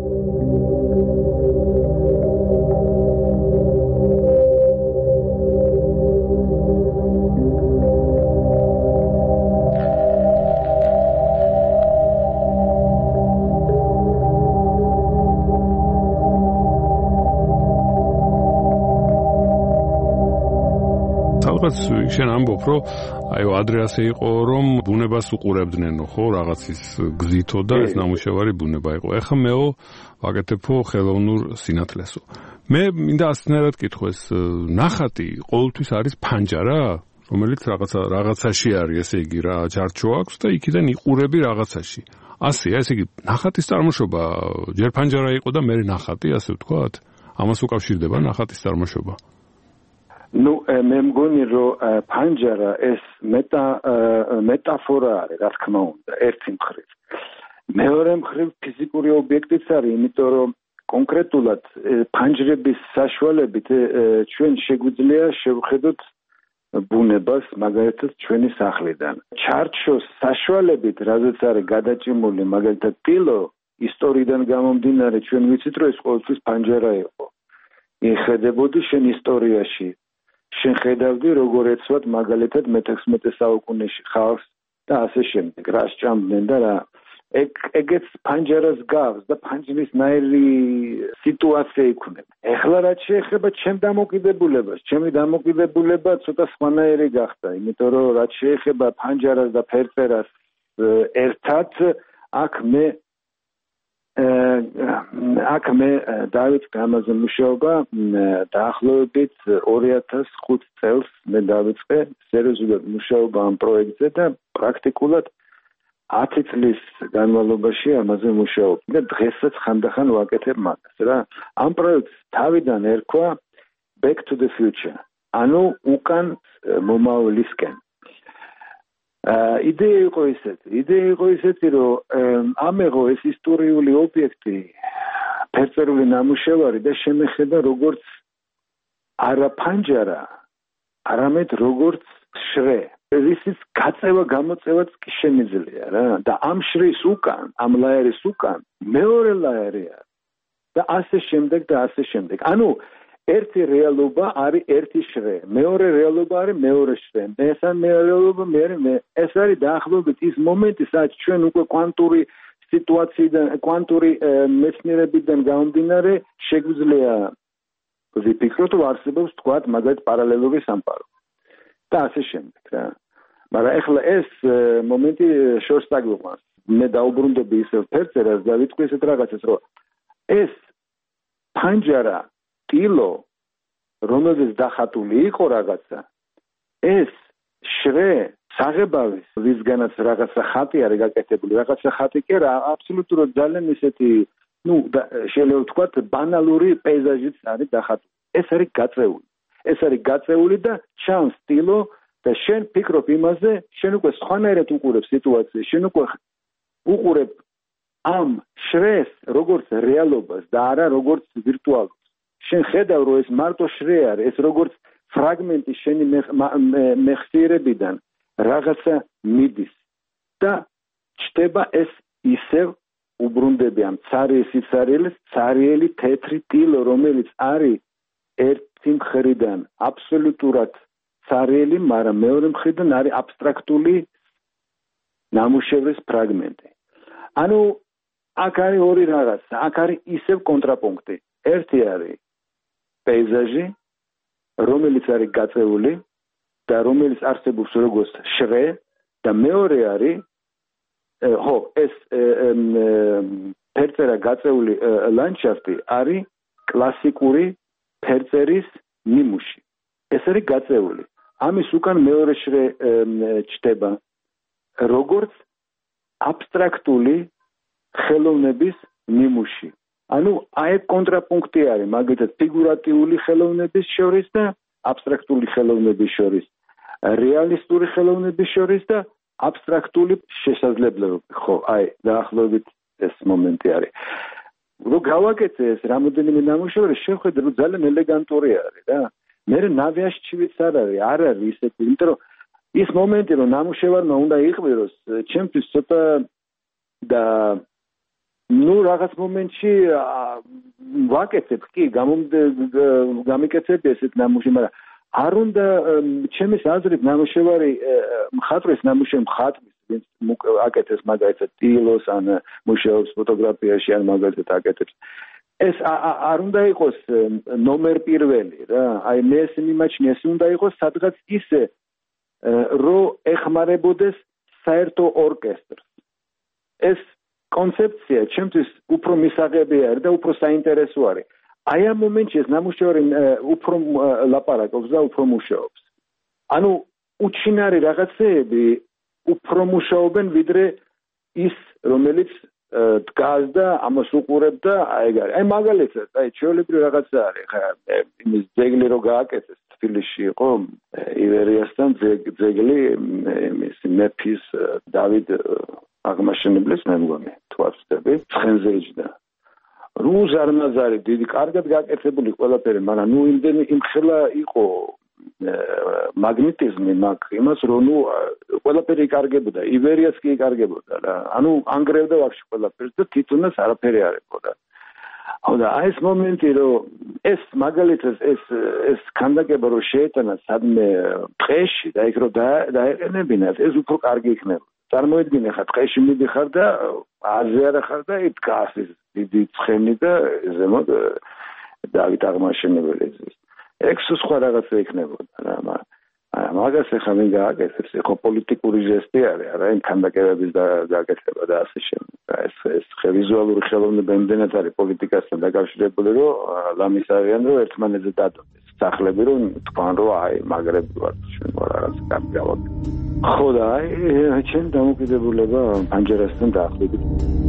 შენ ამბობ, რომ აიო ადრე ასე იყო, რომ ბუნებას უყურებდნენო, ხო, რაღაცის გზითო და ეს ნამუშევარი ბუნება იყო. ეხლა მეო ვაკეთებო ხელოვნურ სინათლესო. მე მინდა ასნერად კითხოს, ნახატი ყოველთვის არის ფანჯარა, რომელიც რაღაცაში არის, ესე იგი რა, ჯარჩო აქვს და იქიდან იყურები რაღაცაში. ასეა, ესე იგი, ნახატის წარმოშობა ჯერ ფანჯარა იყო და მერე ნახატი, ასე ვთქვათ? ამას უკავშირდება ნახატის წარმოშობა. ნუ მე მგონი რომ ფანჯარა ეს მეტაფორა არის რა თქმა უნდა ერთი მხრივ მეორე მხრივ ფიზიკური ობიექტიც არის, იმიტომ რომ კონკრეტულად ფანჯრების საშუალებით ჩვენ შეგვიძლია შევხედოთ ბუნებას, მაგალითად ჩვენი სახლიდან. ჩარჩოს საშუალებით, რადგან არის გადაჭიმული, მაგალითად ტილო, ისტორიიდან გამომდინარე, ჩვენ ვიცით, რომ ეს ყოველთვის ფანჯარა იყო. იხედებოდი შენ ისტორიაში. შენ ხედავდი, როგორ ეცვათ მაგალითად მე-16 საუკუნეში ხალხს და ასე შემდეგ. რა სჭამდნენ და რა. ეგეც ფანჯარას გავს და ფანჯრისნაირი სიტუაცია იქნება. ეხლა რაც შეეხება ჩემ დამოკიდებულებას, ჩემი დამოკიდებულება ცოტა სხვანაირი გახდა, იმიტომ რომ რაც შეეხება ფანჯარას და ფერწერას ერთად, აქ მე დავიწყე ამაზე მუშაობა დაახლოებით 2005 წელს მე დავიწყე სერიოზულად მუშაობა ამ პროექტზე და პრაქტიკულად 10 წლის განმავლობაში ამაზე მუშაობ და დღესაც ხანდახან ვაკეთებ მაგას რა. ამ პროექტს თავიდან ერქვა Back to the Future. ანუ უკან მომავლისკენ. იდეა იყო ისეთი, რომ ამეღო ეს ისტორიული ობიექტი, ფერწერული ნამუშევარი და შემეხედა როგორც არა ფანჯარა, არამედ როგორც შრე. ისიც გამოწევაც კი შემიძლია რა და ამ შრის უკან, ამ ლაერის უკან მეორე ლაერია და ასე შემდეგ. ანუ ერთი რეალობა არის ერთი შრე, მეორე რეალობა არის მეორე შრე, მესამე რეალობა ეს არის დაახლოებით ის მომენტი, სადაც ჩვენ უკვე კვანტური სიტუაციიდან, კვანტური მეცნიერებიდან გამომდინარე შეგვიძლია ვიფიქროთ, რომ არსებობს თქვათ მაგალითად პარალელური სამყარო. და ასე შემდეგ რა. მაგრამ ეხლა ეს მომენტი შორს დაგვიყვანს. მე დაუბრუნდები ისევ ფერწერას და ვიტყვი ესეთ რაღაცას, რომ ეს ფანჯარა ტილო, რომელზეც დახატული იყო რაღაცა, ეს შრე საღებავის, ვისგანაც რაღაცა ხატი არის გაკეთებული, რაღაცა ხატი კი არა, აბსოლუტურად ძალიან ისეთი, შეიძლება ვთქვათ, ბანალური პეიზაჟიც არის დახატული. ეს არის გაწეული და ჩანს ტილო და შენ ფიქრობ იმაზე, შენ უკვე სხვანაირად უყურებ სიტუაციას, შენ უკვე უყურებ ამ შრეს როგორც რეალობას და არა როგორც ვირტუალურს. შენ ხედავ, რომ ეს მარტო შრე არის, ეს როგორც ფრაგმენტი შენი მეხსიერებიდან რაღაცა მიდის და ჩდება ეს ისევ უბრუნდები ამ ცარიელი თეთრი ტილო, რომელიც არის ერთი მხრიდან აბსოლუტურად ცარიელი, მაგრამ მეორე მხრიდან არის აბსტრაქტული ნამუშევრის ფრაგმენტი. ანუ აქ არის ორი რაღაცა, აქ არის ისევ კონტრაპუნქტი. ერთი არის პეიზაჟი, რომელიც არის გაწეული და რომელიც არსებობს როგორც შრე და მეორე არის ეს ფერწერა გაწეული ლანდშაფტი არის კლასიკური ფერწერის ნიმუში. ეს არის გაწეული. ამის უკან მეორე შრე ჩდება როგორც აბსტრაქტული ხელოვნების ნიმუში. ანუ აი კონტრაპუნქტი არის მაგალითად ფიგურატიული ხელოვნების შორის და აბსტრაქტული ხელოვნების შორის, რეალისტური ხელოვნების შორის და აბსტრაქტული შესაძლებლობები. ხო, აი დაახლოებით ეს მომენტი არის. რო გავაკეთე ეს რამოდენიმე ნამუშევარი, შევხედე რომ ძალიან ელეგანტური არის რა. მე ნავიაშჩივიც არ არის ისეთი, იმიტომ რომ ის მომენტი რომ ნამუშევარმა უნდა იყვიროს, ჩემთვის ცოტა და რაღაც მომენტში ვაკეთებ კი, გამიკეთებ ესეთ ნამუშევარი, მაგრამ არ უნდა ჩემის აზრით ნამუშევარი მხატვრის ნამუშევარი ვინც აკეთებს მაგალითად ტილოს ან მუშაობს ფოტოგრაფიაში ან მაგალითად აკეთებს ეს არ უნდა იყოს ნომერ პირველი რა. აი მე ეს მიმაჩნი ეს უნდა იყოს სადღაც ისე რომ ეხმარებოდეს საერთო ორკესტრს. ეს კონცეფცია ჩემთვის უფრო მისაღები არის და უფრო საინტერესო არის. აი ამ მომენტში ეს ნამუშევარი უფრო ლაპარაკობს და უფრო მუშაობს. ანუ უჩინარი რაღაცეები უფრო მუშაობენ ვიდრე ის რომელიც დგას და ამას უყურებ და აი მაგალითად აი ჩვეულებრივი რაღაცა არის ხა იმის ძეგლი რო გააკეთეს თბილისში იყო ივერიასთან ძეგლი იმის მეფის დავით აღმაშენებლის მე მგონი თვალწები ცხენზე იჯდა რუს არნაზარი დიდი კარგად გაკეთებული ყველაფერი მაგრამ ნუ იმდენი იმხელა იყო მაგნეტიზმი მაგ იმას რომ ნუ ყველაფერი იკარგებოდა იბერიაც კი იკარგებოდა რა ანუ ანგრევდა ვაფშე ყველაფერს და თვითონაც არაფერი არ ეყოდა და აი ეს მომენტი რომ ეს მაგალითად ეს ქანდაკება რომ შეეტანა სადმე ტყეში და იქ რომ დაეყენებინათ ეს უფრო კარგი იქნება წარმოიდგინე ხა ტყეში მიდიხარ და აზე არა ხარ და იქ დგას ეს დიდი ცხენი და ზემოთ დავით აღმაშენებელი ეს ექსო სხვა რაღაცა იქნებოდა რა მაგას ახლა მე გააკეთებს ეხო პოლიტიკური ჟესტი არის არა იმ ქანდაკებების გაკეთება და ასე შემდეგ ეს ვიზუალური ხელოვნება იმდენად არის პოლიტიკასთან დაკავშირებული რომ ლამის არიან რომ ერთმანეთზე დადოდეს სახლები რომ თქვან რომ აი მაგრები ვარ ჩვენ რაღაცა კარგი გავაკეთე ხო და აი ჩემ დამოკიდებულება პანჯერასთან დაახლოებით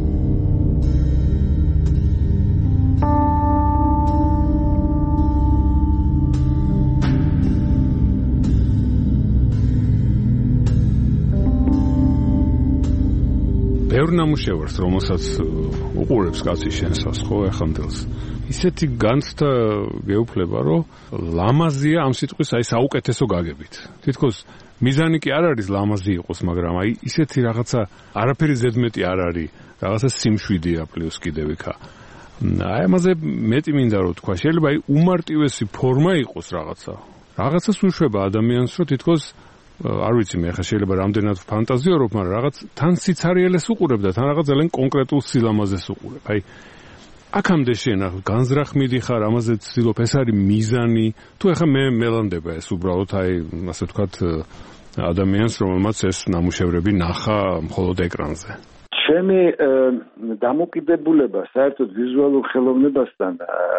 ბევრ ნამუშევარს, რომელსაც უყურებს კაცი შენსას, ხო, ეხანდელს. ისეთი განცდა გეუფლება, რომ ლამაზია ამ სიტყვის აი საუკეთესო გაგებით. თითქოს მიზანი კი არ არის ლამაზი იყოს, მაგრამ აი ისეთი რაღაცა არაფერი ზედმეტი არ არის, რაღაცა სიმშვიდეა პლუს კიდევ იქა. აი ამაზე მეტი მინდა რომ თქვა, შეიძლება აი უმარტივესი ფორმა იყოს რაღაცა. რაღაცას უშვება ადამიანს, რომ თითქოს არ ვიცი მე ხა შეიძლება რამდენად ფანტაზიორობ, მაგრამ რაღაც თან სიცარიელეს უყურებ და თან რაღაც ძალიან კონკრეტულ სილამაზეს უყურებ. აი აქამდე შენ განზრახ მიდიხარ, ამაზე ცდილობ, ეს არის მიზანი, თუ ეხა მე მელანდება ეს უბრალოდ აი ასე ვთქვათ ადამიანს, რომელმაც ეს ნამუშევრები ნახა მხოლოდ ეკრანზე. ჩემი დამოკიდებულება საერთოდ ვიზუალურ ხელოვნებასთან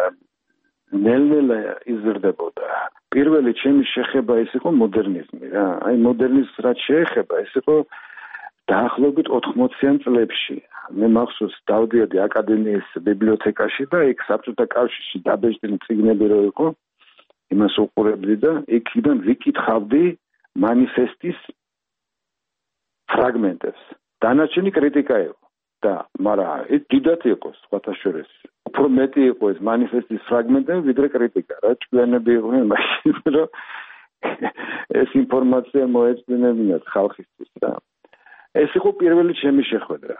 ნელ-ნელა იზრდებოდა. პირველი ჩემი შეხება ის იყო მოდერნიზმი რა. აი მოდერნიზმს რაც შეეხება, ეს იყო დაახლოებით 80-იან წლებში. მე მახსოვს დავდიოდი აკადემიის ბიბლიოთეკაში და იქ საბჭოთა კავშირში დაბეჭდილი წიგნები რო იყო, იმას უყურებდი და იქიდან ვიკითხავდი მანიფესტის ფრაგმენტებს. დანარჩენი კრიტიკა იყო და მაგრამ ეს დიდად იყო სხვათა შორის. უფრო მეტი იყო ეს მანიფესტის ფრაგმენტები ვიდრე კრიტიკა რა ჭკვიანები იყვნენ მაშინ რომ ეს ინფორმაცია მოეწინებინათ ხალხისთვის რა ეს იყო პირველი ჩემი შეხვედრა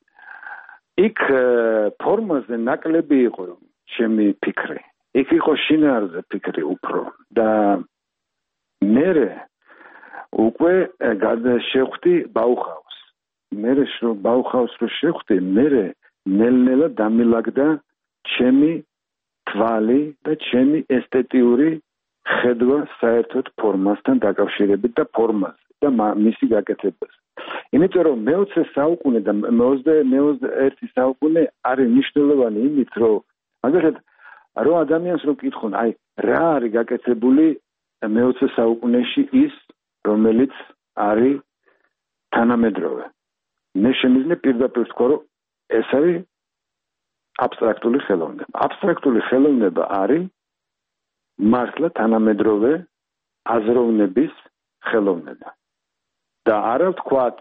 იქ ფორმაზე ნაკლები იყო ჩემი ფიქრი იქ იყო შინაარზე ფიქრი უფრო და მე უკვე შეხვდი ბაუხაუს მე ბაუხაუს რო შეხვდი მე ნელ-ნელა დამილაგდა ჩემი თვალი და ჩემი ესთეტიური ხედვა საერთოდ ფორმასთან დაკავშირებით და ფორმაზე და მისი გაკეთებას. იმიტომ რომ მე-20 საუკუნე და მე-21 საუკუნე არის მნიშვნელოვანი იმით, რომ მაგალითად რომ ადამიანს რო კითხონ, აი რა არის გაკეთებული მე-20 საუკუნეში ის, რომელიც არის თანამედროვე. მე შემიძლია პირდაპირ ვთქვა, რომ ეს არის აბსტრაქტული ხელოვნება. აბსტრაქტული ხელოვნება არის მართლა თანამედროვე აზროვნების ხელოვნება. და არა ვთქვათ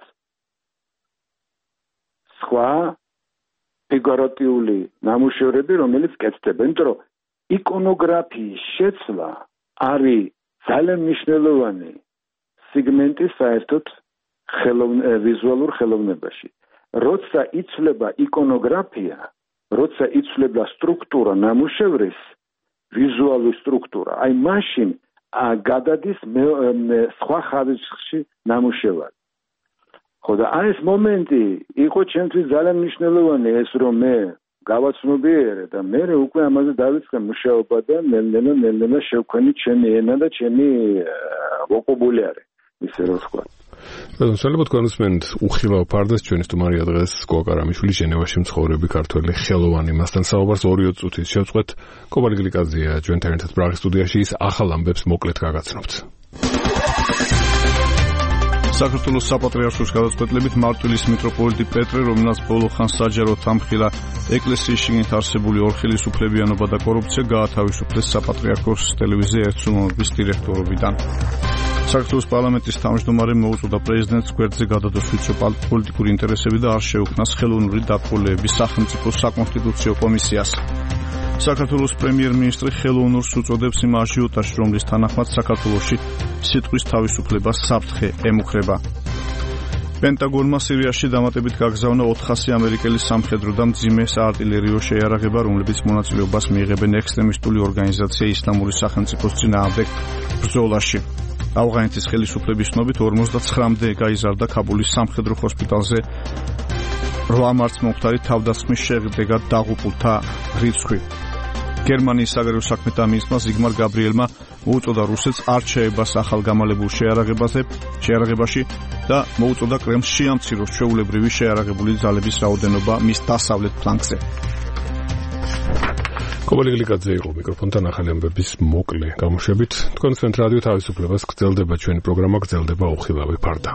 სხვა ფიგურატიული ნამუშევრები, რომელიც კეთდება. იმიტომ რომ იკონოგრაფიის შეცვლა არის ძალიან მნიშვნელოვანი სეგმენტი საერთოდ ვიზუალურ ხელოვნებაში. როცა იცვლება იკონოგრაფია, როცა იცვლება სტრუქტურა ნამუშევრის, ვიზუალური სტრუქტურა, აი მაშინ გადადის სხვა ხარისხში ნამუშევარი. ხო და აი ეს მომენტი იყო ჩემთვის ძალიან მნიშვნელოვანი ეს რომ მე გავაცნობიერე და მე უკვე ამაზე დავიწყე მუშაობა და ნელ-ნელა შევქმნი ჩემი ენა და ჩემი ვოკაბულარი, ისე რომ ვთქვა. შეიძლება თქვენ უსმენთ უხილავ ფარდას ჩვენი სტუმარია დღეს გოგარამიშვილი ჟენევაში მცხოვრები ქართველი ხელოვანი მასთან საუბარს 2 წუთის შევწყვეთ კობალი გლიკაძეა ჩვენთან ერთად პრაღის სტუდიაში ის ახალ ამბებს მოკლედ გაგაცნობთ საქართველოს საპატრიარქოს გადაწყვეტილებით მარტვილის მიტროპოლიტი პეტრე რომელსაც ბოლო ხანს საჯაროდ ამხილა ეკლესიის შიგნით არსებული ორხელისუფლებიანობა და კორუფცია გაათავისუფლეს საპატრიარქოს ტელევიზია ერთსუმობის დირექტორობიდან საქართველოს პარლამენტის თავმჯდომარემ მოუწოდა პრეზიდენტს გვერდზე გადადოს უცხო პოლიტიკური ინტერესები და არ შეუქმნას ხელოვნური დათბოლეების სახელმწიფო საკონსტიტუციო კომისიას. საქართველოს პრემიერ-მინისტრი ხელოვნურს უწოდებს იმ აჟიოტაჟს, რომლის თანახმად საქართველოში სიტყვის თავისუფლებას საფრთხე ემუქრება. პენტაგონმა სირიაში დამატებით გაგზავნა 400 ამერიკელი სამხედრო და მძიმე საარტილერიო შეიარაღება, რომლებიც მონაწილეობას მიიღებენ ექსტრემისტული ორგანიზაცია ისლამური სახელმწიფოს წინააღმდეგ ბრძოლაში. ავღანეთის ხელისუფლების ცნობით 59-მდე გაიზარდა ქაბულის სამხედრო ჰოსპიტალზე 8 მარტს მომხდარი თავდასხმის შედეგად დაღუპულთა რიცხვი. გერმანიის საგარეო საქმეთა მინისტრმა ზიგმარ გაბრიელმა მოუწოდა რუსეთს არ შეებას ახალგამალებულ შეიარაღებაში და მოუწოდა კრემლს შეამციროს ჩვეულებრივი შეიარაღებული ძალების რაოდენობა მის დასავლეთ ფლანგზე. კობალი გლიკაძე იყო მიკროფონთან ახალი ამბების მოკლე გამოშვებით. თქვენს რადიო თავისუფლებას გრძელდება ჩვენი პროგრამა, გრძელდება უხილავი ფარდა.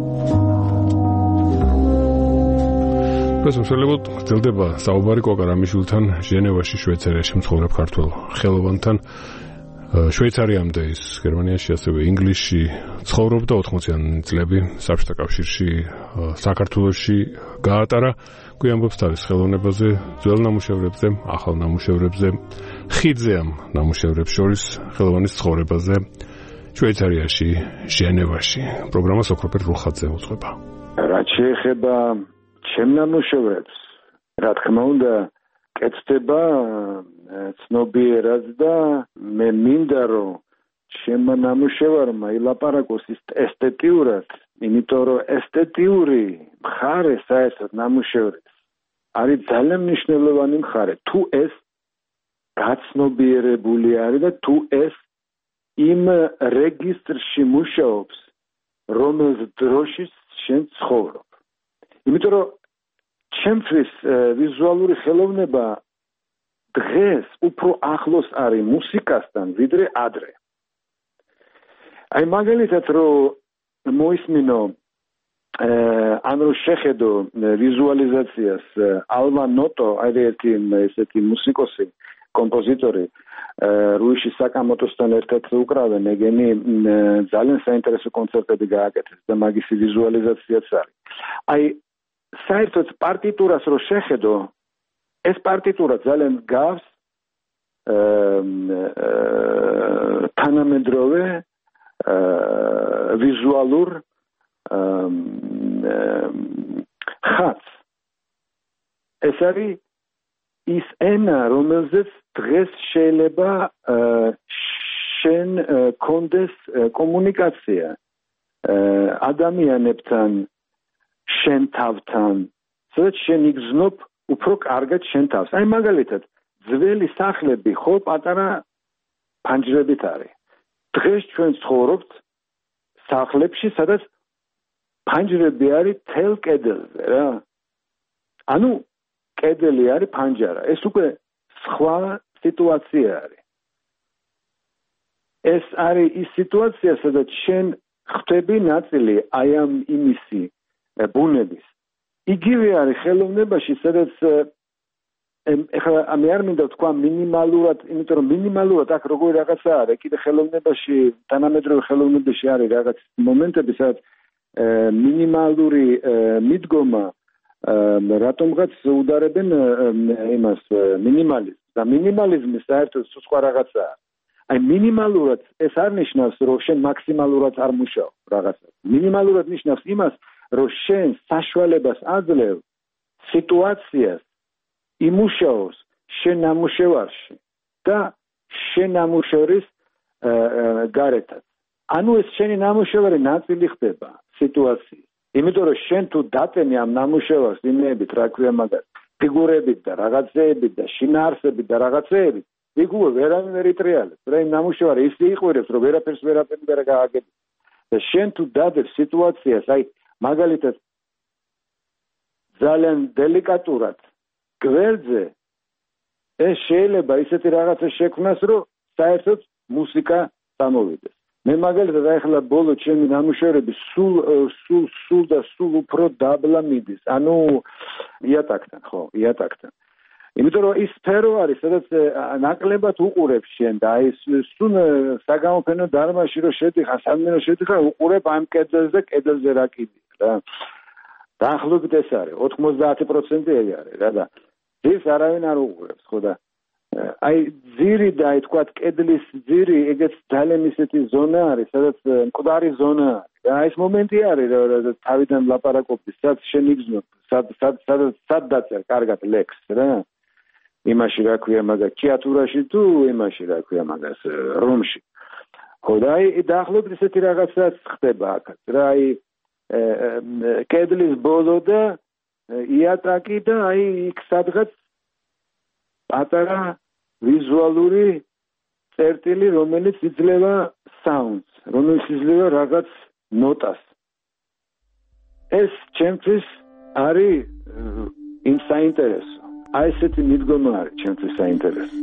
პრესმსურლებოდ გრძელდება საუბარი კოკარამიშვილთან ჟენევაში, შვეიცარიაში მცხოვრებ ქართველ ხელოვანთან. შვეიცარიამდე ის გერმანიაში, ასევე ინგლისში ცხოვრობდა 80-იანი წლები საბჭოთა კავშირში, საქართველოში გაატარა. გვიამბობს თავის ხელოვნებაზე, ძველ ნამუშევრებზე, ახალ ნამუშევრებზე, ხიდზე ამ ნამუშევრებს შორის ხელოვანის ცხოვრებაზე შვეიცარიაში, ჟენევაში. პროგრამას ოქროპერ რუხაძე უძღვება. რაც შეეხება ჩემ ნამუშევრებს, რა თქმა უნდა, კეთდება ცნობიერად და მე მინდა რომ ჩემმა ნამუშევარმა ილაპარაკოს ესთეტიურად, იმიტომ რომ ესთეტიური მხარე საერთოდ ნამუშევრებს არის ძალიან მნიშვნელოვანი მხარე. თუ ეს გაცნობიერებული არის და თუ ეს იმ რეგისტრში მუშაობს, რომელს დროშის შენ ცხოვრობ. იმიტომ რომ ჩემთვის ვიზუალური ხელოვნება დღეს უფრო ახლოს არის მუსიკასთან, ვიდრე ადრე. აი მაგალითად რომ მოისმინო ან რომ შეხედო ვიზუალიზაციას ალვა ნოტო, ესეთი მუსიკოსი, კომპოზიტორი, რუიში საკამოტოსთან ერთად უკრავენ, ეგენი ძალიან საინტერესო კონცერტები გააკეთეს და მაგისი ვიზუალიზაციაც არის. აი საერთოდ პარტიტურას რო შეხედო, ეს პარტიტურა ძალიან გავს თანამედროვე ვიზუალურ ხატს. ეს არის ის ენა, რომელზეც დღეს შეიძლება შენ კონდეს კომუნიკაცია ადამიანებთან, შენ თავთან, სადაც შენ იგრძნობ უფრო კარგად შენ თავს. აი მაგალითად, ძველი სახლები ხო პატარა ფანჯრებით არის. დღეს ჩვენ ცხოვრობთ სახლებში, სადაც ფანჯრები არის თელ კედელზე რა. ანუ კედელი არის ფანჯარა. ეს უკვე სხვა სიტუაცია არის. ეს არის ის სიტუაცია, სადაც შენ ხვდები ნაწილი აი ამ იმისი ბუნების. იგივე არის ხელოვნებაში, სადაც ეხლა მე არ მინდა თქვა მინიმალურად, იმიტომ რომ მინიმალურად აქ როგორი რაღაცა არის, კიდე ხელოვნებაში, თანამედროვე ხელოვნებაში არის რაღაც მომენტები, სადაც მინიმალური მიდგომა რატომღაც უდარებენ იმას მინიმალიზმს. და მინიმალიზმი საერთოდ სხვა რაღაცაა. აი მინიმალურად ეს არ ნიშნავს, რომ შენ მაქსიმალურად არ მუშაობ რაღაცას. მინიმალურად ნიშნავს იმას, რომ შენ საშუალებას აძლევ სიტუაციას იმუშაოს შენ ნამუშევარში და შენ ნამუშევრის გარეთაც. ანუ ეს შენი ნამუშევარი ნაწილი ხდება სიტუაციის. იმიტომ რომ შენ თუ დატენი ამ ნამუშევარს იმებით, რა ქვია მაგას, ფიგურებით და რაღაცეებით და შინაარსებით და რაღაცეებით, იქ უკვე ვერავინ ვერ იტრიალებს. რა იმ ნამუშევარი ისე იყვირებს, რომ ვერაფერს ვერ გააგებს. და შენ თუ დადებ სიტუაციას, აი მაგალითად ძალიან დელიკატურად გვერდზე ეს შეიძლება ისეთი რაღაცა შექმნას, რომ საერთოდ მუსიკა წამოვიდეს. მე მაგალითად ახლა ბოლო ჩემი ნამუშევრები სულ უფრო დაბლა მიდის. ანუ იატაკთან, ხო, იატაკთან. იმიტომ რომ ის სფერო არის, სადაც ნაკლებად უყურებ შენ და აი სულ საგამოფენო დარბაზში რომ შედიხარ, სამდენო შედიხარ, უყურებ ამ კედელზე, კედელზე რა კიდია რა. დაახლოებით ეს არის 90% არის რა და ის არავინ არ უყურებს ხო და აი ძირი და აი თქვა კედლის ძირი ეგეც ძალიან ისეთი ზონა არის, სადაც მკვდარი ზონა არის. და ეს მომენტი არის რა თავიდან ლაპარაკობდი, სადაც შენ იგზნობ, სად დაწერ კარგად ლექს რა. იმაში რა ქვია მაგას თეატრში თუ იმაში რა ქვია მაგას რომში. ხო და აი დაახლოებით ესეთი რაღაცაც ხდება აქაც რა აი კედლის ბოლო და იატაკი და აი იქ სადღაც პატარა ვიზუალური წერტილი, რომელიც იძლევა საუნდს, რომელიც იძლევა რაღაც ნოტას. ეს ჩემთვის არის იმ საინტერესო. აი ესეთი მიდგომა არის ჩემთვის საინტერესო.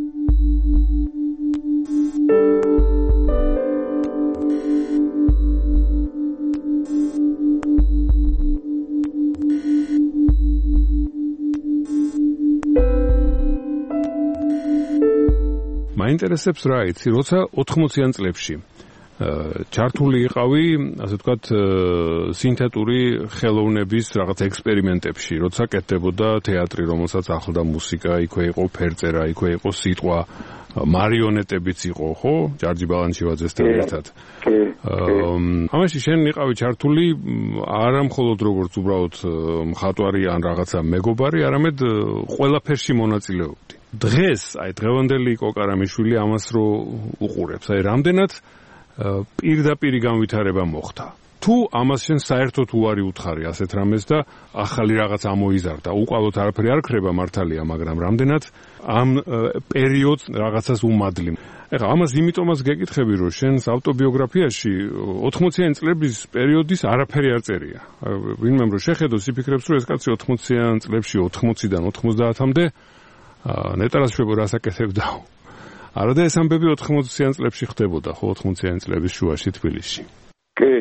მაინტერესებს რა იცი, როცა 80-იან წლებში ჩართული იყავი, ასე ვთქვათ, სინთეტური ხელოვნების რაღაც ექსპერიმენტებში, როცა კეთდებოდა თეატრი, რომელსაც ახლდა მუსიკა, იქვე იყო ფერწერა, იქვე იყო სიტყვა, მარიონეტებიც იყო, ხო? ჯარჯი ბალანჩივაძესთან ერთად. ამაში შენ იყავი ჩართული არა მხოლოდ როგორც უბრალოდ მხატვარი ან რაღაცა მეგობარი, არამედ ყველაფერში მონაწილეობდი. დღეს, აი დღევანდელი კოკარამიშვილი ამას რო უყურებს, აი რამდენად პირდაპირი განვითარება მოხდა. თუ ამას შენ საერთოდ უარი უთხარი ასეთ რამეს და ახალი რაღაც ამოიზარდა, უყალოდ არაფერი არ ქრება მართალია, მაგრამ რამდენად ამ პერიოდს რაღაცას უმადლი. ეხლა ამას იმიტომაც გეკითხები, რომ შენს ავტობიოგრაფიაში 80-იანი წლების პერიოდის არაფერი არ წერია. ვინმემ რომ შეხედოს, იფიქრებს, რომ ეს კაცი 80-იან წლებში 80-დან 90-მდე ნეტარას შვებო რასაკეთებდა. არა და ეს ამბები 80-იან წლებში ხდებოდა, ხო 80-იანი წლების შუაში თბილისში. კი.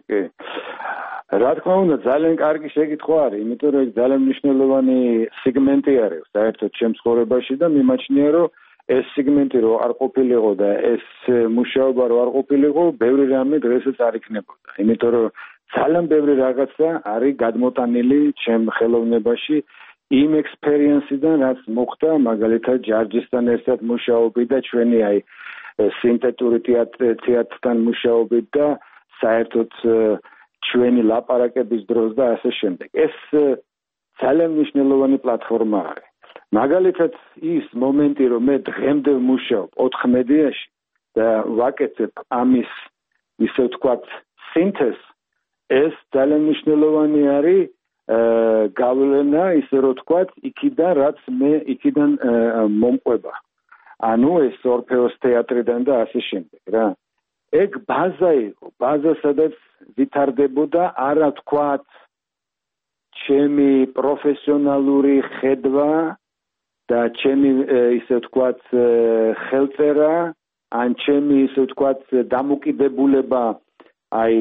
რა თქმა უნდა, ძალიან კარგი შეკითხვა არის, იმიტომ რომ ეს ძალიან მნიშვნელოვანი სეგმენტი არის საერთოდ ჩემს ცხოვრებაში და მიმაჩნია, რომ ეს სეგმენტი რო არ ყოფილიყო და ეს მუშაობა რო არ ყოფილიყო, ბევრი რამე დღესაც არ იქნებოდა. იმიტომ რომ ძალიან ბევრი რაღაცა არის გადმოტანილი ჩემ ხელოვნებაში იმ ექსპერიენსიდან, რაც მოხდა მაგალითად ჯარჯისთან ერთად მუშაობით და ჩვენი აი სინთეტური თეატრთან მუშაობით და საერთოდ ჩვენი ლაპარაკების დროს და ასე შემდეგ. ეს ძალიან მნიშვნელოვანი პლატფორმა არის. მაგალითად ის მომენტი, რომ მე დღემდე ვმუშაობ 4 მედიაში და ვაკეთებ ამის ისე ვთქვათ სინთეზს, ეს ძალიან მნიშვნელოვანი არის გავლენა, ისე რომ ვთქვათ, იქიდან რაც მე იქიდან მომყვება. ანუ ეს ორფეოს თეატრიდან და ასე შემდეგ რა. ეგ ბაზა იყო, ბაზა სადაც ვითარდებოდა არა თქვათ ჩემი პროფესიონალური ხედვა და ჩემი ისე ვთქვათ ხელწერა, ან ჩემი ისე ვთქვათ დამოკიდებულება აი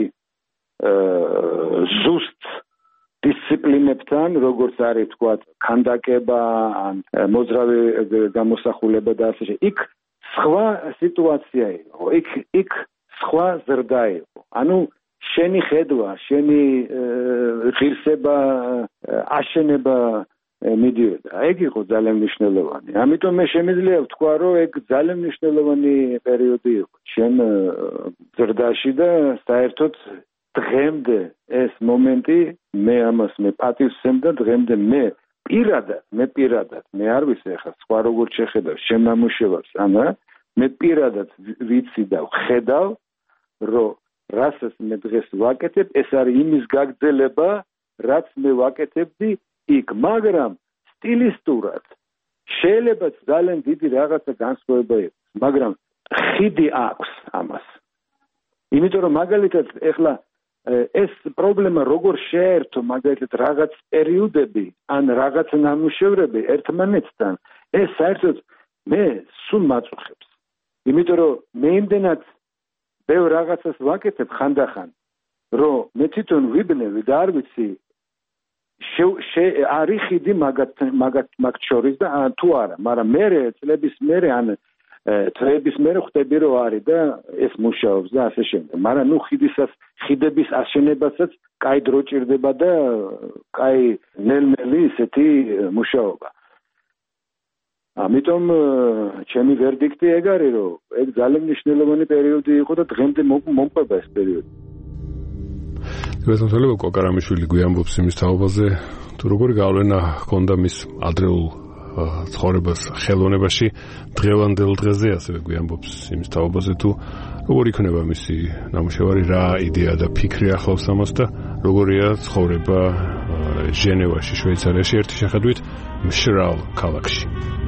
ზუსტ დისციპლინებთან, როგორც არის ვთქვათ ქანდაკება, ან მოძრავი გამოსახულება და ასე შემდეგ. იქ სხვა სიტუაცია იყო, იქ სხვა ზრდა იყო. ანუ შენი ხედვა, შენი ღირსება, აშენება მიდიოდა. ეგ იყო ძალიან მნიშვნელოვანი. ამიტომ მე შემიძლია ვთქვა, რომ ეგ ძალიან მნიშვნელოვანი პერიოდი იყო ჩემ ზრდაში და საერთოდ დღემდე ეს მომენტი მე ამას მე პატივსცემ და დღემდე მე პირადად მე არ ვიცი ახლა სხვა როგორ შეხედავ შენ ნამუშევარს, ანა მე პირადად ვიცი და ვხედავ, რომ რასაც მე დღეს ვაკეთებ, ეს არის იმის გაგრძელება, რაც მე ვაკეთებდი იქ, მაგრამ სტილისტურად შეიძლება ძალიან დიდი რაღაცა განსხვავება იყოს, მაგრამ ხიდი აქვს ამას. იმიტომ რომ მაგალითად ეხლა ეს პრობლემა როგორ შეერთო მაგალითად რაღაც პერიოდები ან რაღაც ნამუშევრები ერთმანეთთან, ეს საერთოდ მე სულ მაწუხებს. იმიტომ რომ მე იმდენად ბევრ რაღაცას ვაკეთებ ხანდახან, რომ მე თვითონ ვიბნევი და არ ვიცი არის ხიდი მაგ შორის და თუ არა, მაგრამ მე წლების მერე ან თვეების მერე ხვდები რომ არის და ეს მუშაობს და ასე შემდეგ. მაგრამ ნუ ხიდების აშენებასაც კაი დრო ჭირდება და კაი ნელ-ნელი ისეთი მუშაობა. ამიტომ ჩემი ვერდიქტი ეგ არის რომ ეგ ძალიან მნიშვნელოვანი პერიოდი იყო და დღემდე მომყვება ეს პერიოდი. მესამე კოკარამიშვილი გვიამბობს იმის თაობაზე თუ როგორი გავლენა ჰქონდა მის ადრეულ ცხოვრებას ხელოვნებაში დღევანდელ დღეზე ასევე გვიამბობს იმის თაობაზე თუ როგორი იქნება მისი ნამუშევარი რა იდეა და ფიქრი ახლავს ამას და როგორია ცხოვრება ჟენევაში შვეიცარიაში ერთი შეხედვით მშრალ ქალაქში.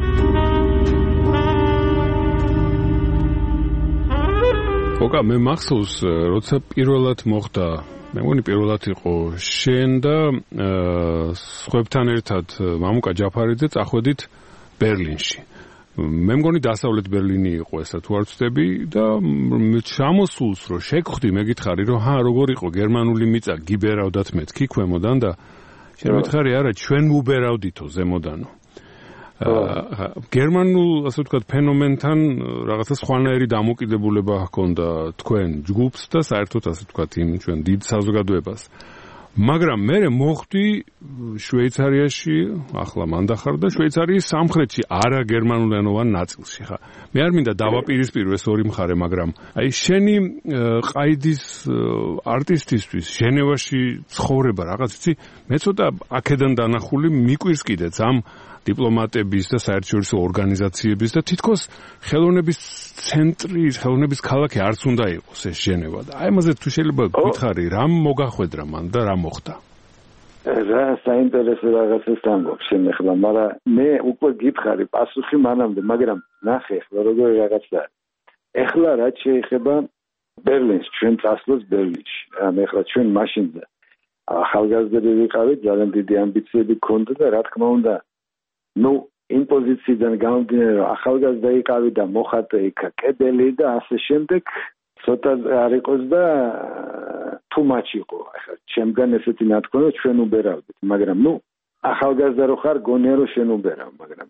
ოკა მე მახსოვს როცა პირველად მოხდა მე მგონი პირველად იყო შენ და სხვებთან ერთად მამუკა ჯაფარიძე წახვედით ბერლინში. მე მგონი დასავლეთ ბერლინი იყო ესა თუ არ ვცდები და ჩამოსულს რომ შეგხვდი მეკითხარი რომ როგორ იყო გერმანული მიწა გიბერავდათ მეთქი ქვემოდან და შენ მეკითხარი არა ჩვენ მუბერავდითო ზემოდანო. გერმანულ ასე ვთქვათ ფენომენთან რაღაცა სხვანაირი დამოკიდებულება ჰქონდა თქვენ ჯგუფს და საერთოდ ასე ვთქვათ იმ ჩვენ დიდ საზოგადოებას. მაგრამ მე მოხვდი შვეიცარიაში, ახლა მანდახარ და შვეიცარიის სამხრეთში არა გერმანულენოვან ნაწილში. ხა მე არ მინდა დავაპირისპირო ეს ორი მხარე, მაგრამ აი შენი ყაიდის არტისტისთვის ჟენევაში ცხოვრება რაღაც იცი, მე ცოტა აქედან დანახული მიკვირს კიდეც ამ დიპლომატების და საერთაშორისო ორგანიზაციების და თითქოს ხელოვნების ცენტრი, ხელოვნების ქალაქი არც უნდა იყოს ეს ჟენევა და აი ამაზე თუ შეიძლება გითხარი, რა მოგახვედრა მან და რა მოხდა? რა საინტერესო რაღაცას ამბობ შენ ახლა, მაგრამ მე უკვე გითხარი პასუხი მანამდე, მაგრამ ნახე ახლა როგორი რაღაცა. ახლა რაც შეეხება ბერლინს, ჩვენ წასვლას ბერლინში. ახლა ჩვენ მაშინზე ახალგაზრდები ვიყავით, ძალიან დიდი ამბიციები გქონდა და რა თქმა უნდა ნუ იმ პოზიციიდან გამომდინარე რომ ახალგაზრდა იყავი და მოხატე იქა კედელი და ასე შემდეგ ცოტა არ იყოს და too much იყო. ახლა ჩემგან ესეთი ნათქვამი ჩვენ უბერავდით, მაგრამ ნუ ახალგაზრდა რო ხარ გონია რომ შენ უბერავ, მაგრამ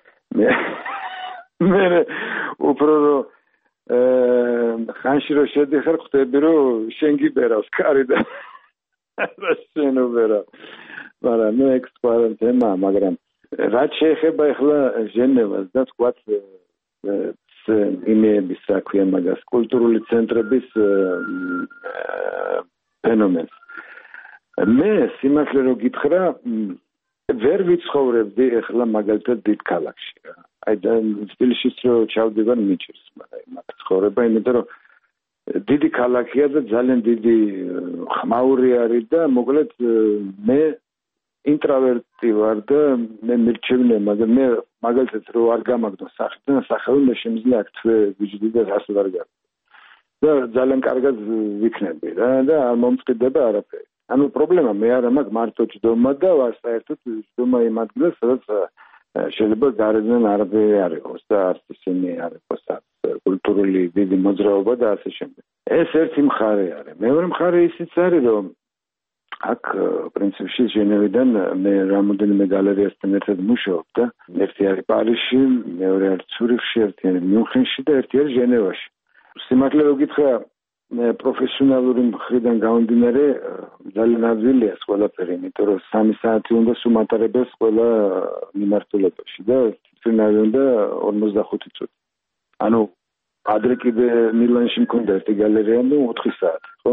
მე უფრო ხანში რო შედიხარ ხვდები რომ შენ გიბერავს კარი და შენ უბერავ. მაგრამ ნუ ეგ სხვა თემაა, მაგრამ რაც შეეხება ახლა ჟენევას და თქვათ იმების საქმე მაგას კულტურული ცენტრების ფენომენს. მე სიმართლე რომ გითხრა ვერ ვიცხოვრებდი ახლა მაგალითად დიდ ქალაქში. აი და თბილისშიც რო ჩავდივარ მიჭირს, მაგრამ მაგ ცხოვრება, იმიტომ რომ დიდი ქალაქია და ძალიან დიდი ხმაური არის და მოკლედ მე ინტროვერტი ვარ და მე მირჩევნია, მაგრამ მე მაგალითად რო არ გამაგდო სახლიდან სახელი მე შემიძლია აქ თვე ვიჯდი და ასე არ გაქვს. და ძალიან კარგად ვიქნები რა და არ მომწყდება არაფერი. ანუ პრობლემა მე არა მაქვს მარტო ჯდომა და ვარ საერთოდ ჯდომა იმ ადგილას, სადაც შეიძლება გარედან არაფერი არ იყოს და არც ისინი არ იყოს კულტურული დიდი მოძრაობა და ასე შემდეგ. ეს ერთი მხარე არის. მეორე მხარე ისიც არის რომ აქ პრინციპში ჟენევიდან მე რამოდენიმე გალერეასთან ერთად მუშაობ და ერთი არის პარიზში, მეორე არის ცურიხში, ერთი არის მიუნხენში და ერთი არის ჟენევაში. სიმართლე რომ გითხრა, პროფესიონალური მხრიდან გამომდინარე ძალიან ადვილია ყველაფერი, იმიტომ რომ 3 საათი უნდა სუმატარებდეს ყველა მიმართულებაში და თვითონ უნდა 45 წუთი. ანუ ადრე კიდე მილანში მქონდა ერთი გალერეა და 4 საათი, ხო?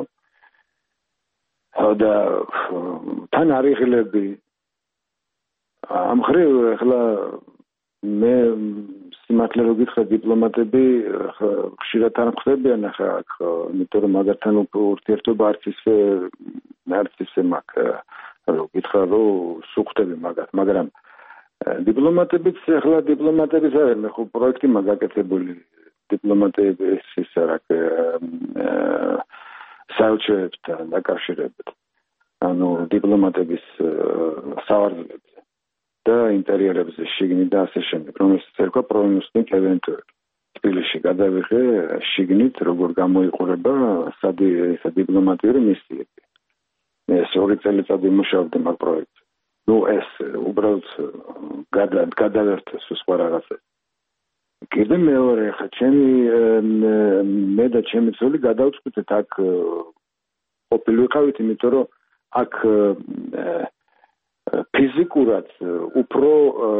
და თან არიღლები ამ ხრივ ახლა მე სიმართლე რომ გითხრა დიპლომატები ხშირად არ ხვდებიან ახლა აქ, იმიტომ რომ მაგათთან ურთიერთობა არც ისე მაქვს რომ გითხრა რომ სუხტები მაგათ, მაგრამ დიპლომატებიც ახლა დიპლომატების არის, მე ხო პროექტი მაგაკეთებული დიპლომატების ის რა საელჩოებთან დაკავშირებით, ანუ დიპლომატების სავარძელებზე და ინტერიერებზე შიგნით და ასე შემდეგ, რომელსაც ერქვა პროვინციის ევენტები. თბილისში გადავიღე შიგნით, როგორ გამოიყურება დიპლომატიური მისიები. მე 2 წელიწადი მუშაობდი მაგ პროექტზე. ეს უბრალოდ გადავერთეს სხვა რაღაცა. კიდე მეორე ხა მე და ჩემი ძოლი გადავწყვიტეთ აქ ყოფილიყავით, იმიტომ რომ აქ ფიზიკურად უფრო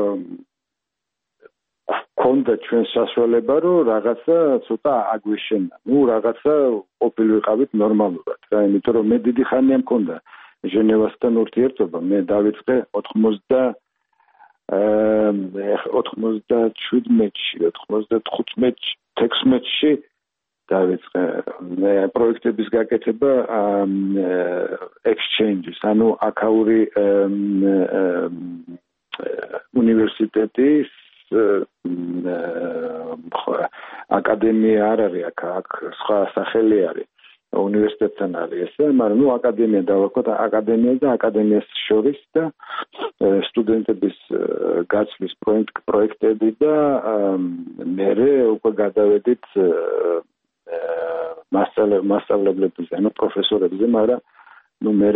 კონდა ჩვენ საშუალება რომ რაღაცა ცოტა აგვეშენა. რაღაცა ყოფილიყავით ნორმალურად რა, იმიტომ რომ მე დიდი ხანია მქონდა ჟენევასთან ურთიერთობა. მე დავიწყე 95-16-ში დავიწყე პროექტების გაკეთება exchange-ის, ანუ აქაური უნივერსიტეტის აკადემია არ არის აქ სხვა სახელი არის. უნივერსიტეტთან არის ესე, მაგრამ აკადემია დავარქვათ, აკადემია და აკადემიას შორის და სტუდენტების გაცვლის პროექტები და მერე უკვე გადავედით მასწავლებლებზე, ანუ პროფესორებზე, მაგრამ მერე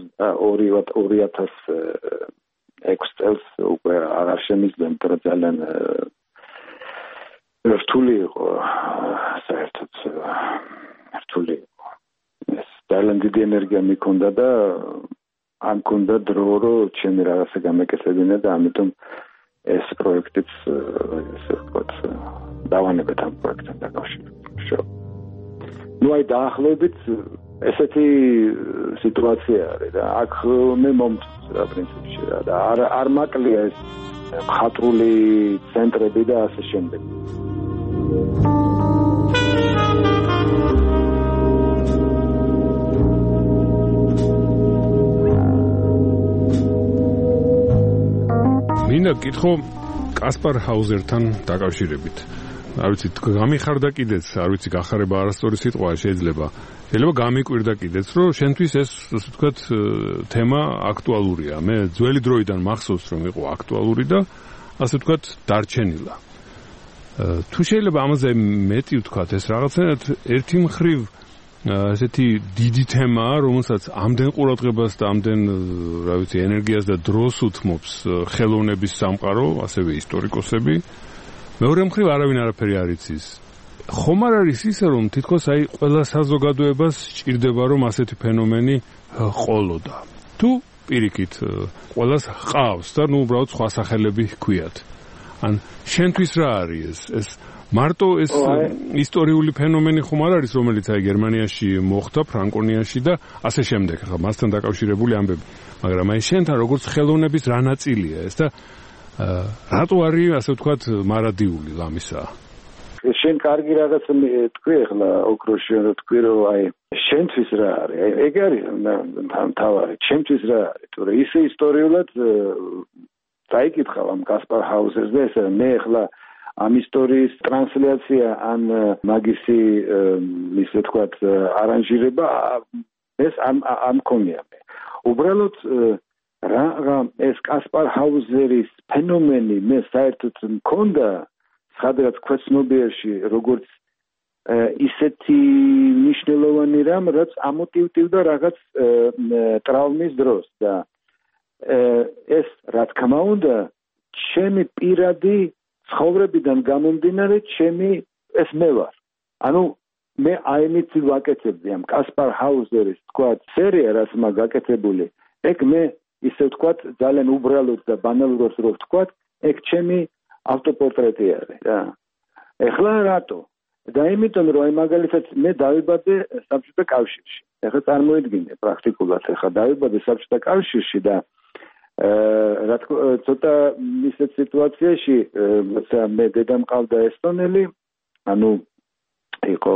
2006 წელს უკვე აღარ შემიძლია, იმიტომ რომ ძალიან რთული იყო საერთოდ რთული იყო. ძალიან დიდი ენერგია მიქონდა და ამ მქონდა დრო რომ ჩემი რაღაცა გამეკეთებინა და ამიტომ ეს პროექტიც ესე ვთქვათ დავანებეთ ამ პროექტთან დაკავშირებით. აი დაახლოებით ესეთი სიტუაცია არის და აქ მე მომწონს რა პრინციპში რა და არ მაკლია ეს მხატვრული ცენტრები და ასე შემდეგ. მინდა გკითხო კასპარ ჰაუზერთან დაკავშირებით. არ ვიცი, გამიხარდა კიდეც, არ ვიცი, გახარება არასწორი სიტყვა შეიძლება გამიკვირდა კიდეც, რომ შენთვის ეს, ასე ვთქვათ, თემა აქტუალურია. მე ძველი დროიდან მახსოვს, რომ იყო აქტუალური და ასე ვთქვათ, დარჩენილა. თუ შეიძლება ამაზე მეტი ვთქვათ, ეს რაღაცნაირად ერთი მხრივ ესეთი დიდი თემაა, რომელსაც ამდენ ყურადღებას და ამდენ, რა ვიცი, ენერგიას და დროს უთმობს ხელოვნების სამყარო, ასევე ისტორიკოსები. მეორე მხრივ არავინ არაფერი არ იცის. ხომ არ არის ისე, რომ თითქოს ყველა საზოგადოებას სჭირდება, რომ ასეთი ფენომენი ყოლოდა. თუ პირიქით ყველას ჰყავს და უბრალოდ სხვა სახელები ჰქვიათ. ან შენთვის რა არის ეს მარტო ეს ისტორიული ფენომენი ხომ არ არის, რომელიც გერმანიაში მოხდა, ფრანკონიაში და ასე შემდეგ. ახლა მასთან დაკავშირებული ამბები. მაგრამ შენთან როგორც ხელოვნების რა ნაწილია ეს და რატო არის, ასე ვთქვათ, მარადიული ლამისა? შენ კარგი რაღაცა თქვი ახლა ოქროში, რომ თქვი რომ შენთვის რა არის? ეგ არის თავარი, ჩემთვის რა არის? თორე ისე ისტორიულად დაიკითხავ ამ კასპარ ჰაუზერს და ესე მე ახლა ამ ისტორიის ტრანსლაცია ან მაგისი ისე ვთქვათ არანჟირება ეს ამ მქონია მე. უბრალოდ რა ეს კასპარ ჰაუზერის ფენომენი მე საერთოდ მქონდა სადღაც ქვეცნობიერში როგორც ისეთი მნიშვნელოვანი რამ, რაც ამოტივტივდა რაღაც ტრავმის დროს და ეს რა თქმა უნდა ჩემი პირადი ცხოვრებიდან გამომდინარე ეს მე ვარ. ანუ მე აიმით ვაკეთებდი ამ კასპარ ჰაუზერის თქვათ სერია რაც მაგ გაკეთებული. ეგ მე ისე ვთქვათ ძალიან უბრალოდ და ბანალურად რო ვთქვათ, ეგ ჩემი ავტოპორტრეტი არის რა. ეხლა რატო? და იმიტომ რომ მაგალითად მე დავიბადე საბჭოთა კავშირში. ეხლა წარმოიდგინე პრაქტიკულად ეხლა დავიბადე საბჭოთა კავშირში და რა თქმა უნდა ცოტა ისეთ სიტუაციაში მე დედა მყავდა ესტონელი, ანუ იყო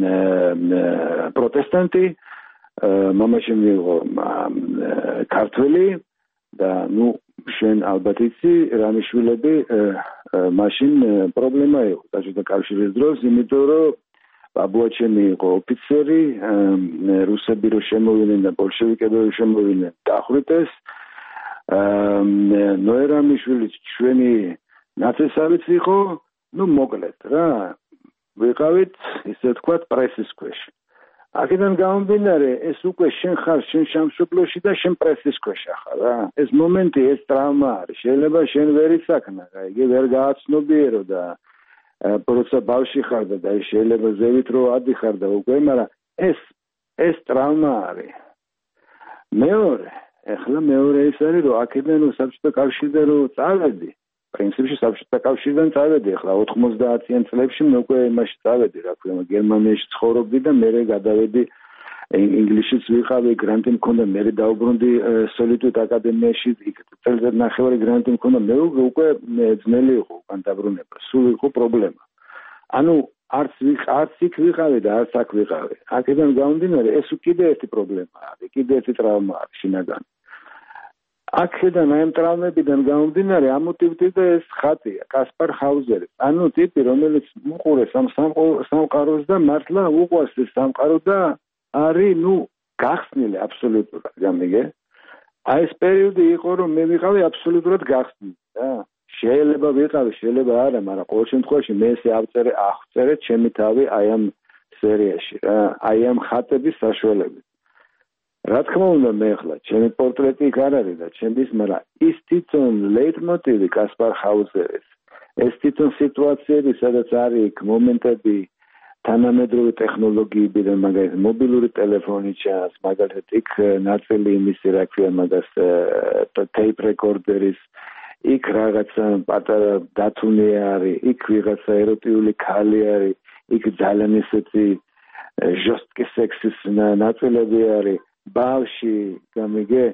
პროტესტანტი, მამაში მიიღო ქართველი და შენ ალბათ იცი რამიშვილები მაშინ პრობლემა იყო საბჭოთა კავშირის დროს, იმიტომ რომ ბაბუაჩემი იყო ოფიცერი, რუსები რო შემოვიდნენ და ბოლშევიკები რო შემოვიდნენ დახვრიტეს. ნოერამიშვილის ჩვენი ნაცესარიც იყო, მოკლედ რა, ვიყავით ისე ვთქვათ პრესის ქვეშ. აქედან გამომდინარე, ეს უკვე შენ ხარ შენ სამშობლოში და შენ პრესის ქვეშ ხარ რა. ეს მომენტი, ეს ტრავმა არის. შეიძლება შენ ვერ იცაქნა, რა, იგი ვერ გააცნობიერო და პროცესა ბავში ხარ და შეიძლება ზევით რო ადიხარ და უკვე, მაგრამ ეს ტრავმა არის. მეორე, ეხლა მეორე ის არის, რომ აქედან საბჭოთა კავშირიდან რო წავედი, პრინციპში საბჭოთა კავშირიდან წავედი, ეხლა 90-იან წლებში მე უკვე იმაში წავედი, რა ქვია, გერმანიაში ცხოვრობდი და მე გადავედი ინგლისშიც ვიყავი, გრანტი მქონდა, მე დავუბრუნდი სოლიტუთ აკადემიაში, იქ წელიწად ნახევარი გრანტი მქონდა, მე უკვე ძნელი იყო უკან დაბრუნება, სულ იყო პრობლემა. ანუ არც იქ ვიყავი და არც აქ ვიყავი. აქედან გამომდინარე, ეს კიდე ერთი პრობლემა არის, კიდე ერთი ტრავმა არის შინაგანი. აქედან აი ამ ტრავმებიდან გამომდინარე ამოტივდება ეს ხატია, კასპარ ჰაუზერი. ანუ ტიპი, რომელიც უყურეს ამ სამყაროს და მართლა უყვარს ეს სამყარო და არის, გახსნილი აბსოლუტურად, გამიგე? აი ეს პერიოდი იყო, რომ მე ვიყავი აბსოლუტურად გახსნილი, რა. შეიძლება ვიყავი, შეიძლება არა, მაგრამ ყოველ შემთხვევაში მე ესე აღწერე ჩემი თავი აი ამ სერიაში, რა. აი ამ ხატების საშუალებით. რა თქმა უნდა მე ახლა ჩემი პორტრეტი იქ არ არის და ჩემთვის, მაგრამ ის თვითონ ლეიტმოტივი კასპარ ჰაუზერის, ეს თვითონ სიტუაციები, სადაც არის იქ მომენტები, თანამედროვე ტექნოლოგიები და მაგალითად მობილური ტელეფონი ჩანს, მაგალითად იქ ნაწილი იმისი, რა ქვია, მაგას ტეიპ რეკორდერის, იქ რაღაცა პატარა დათუნი არის, იქ ვიღაცა ეროტიული ქალი არის, იქ ძალიან ისეთი ჟოსტკი სექსის ნაწილები არის. ბავში, გამიგე,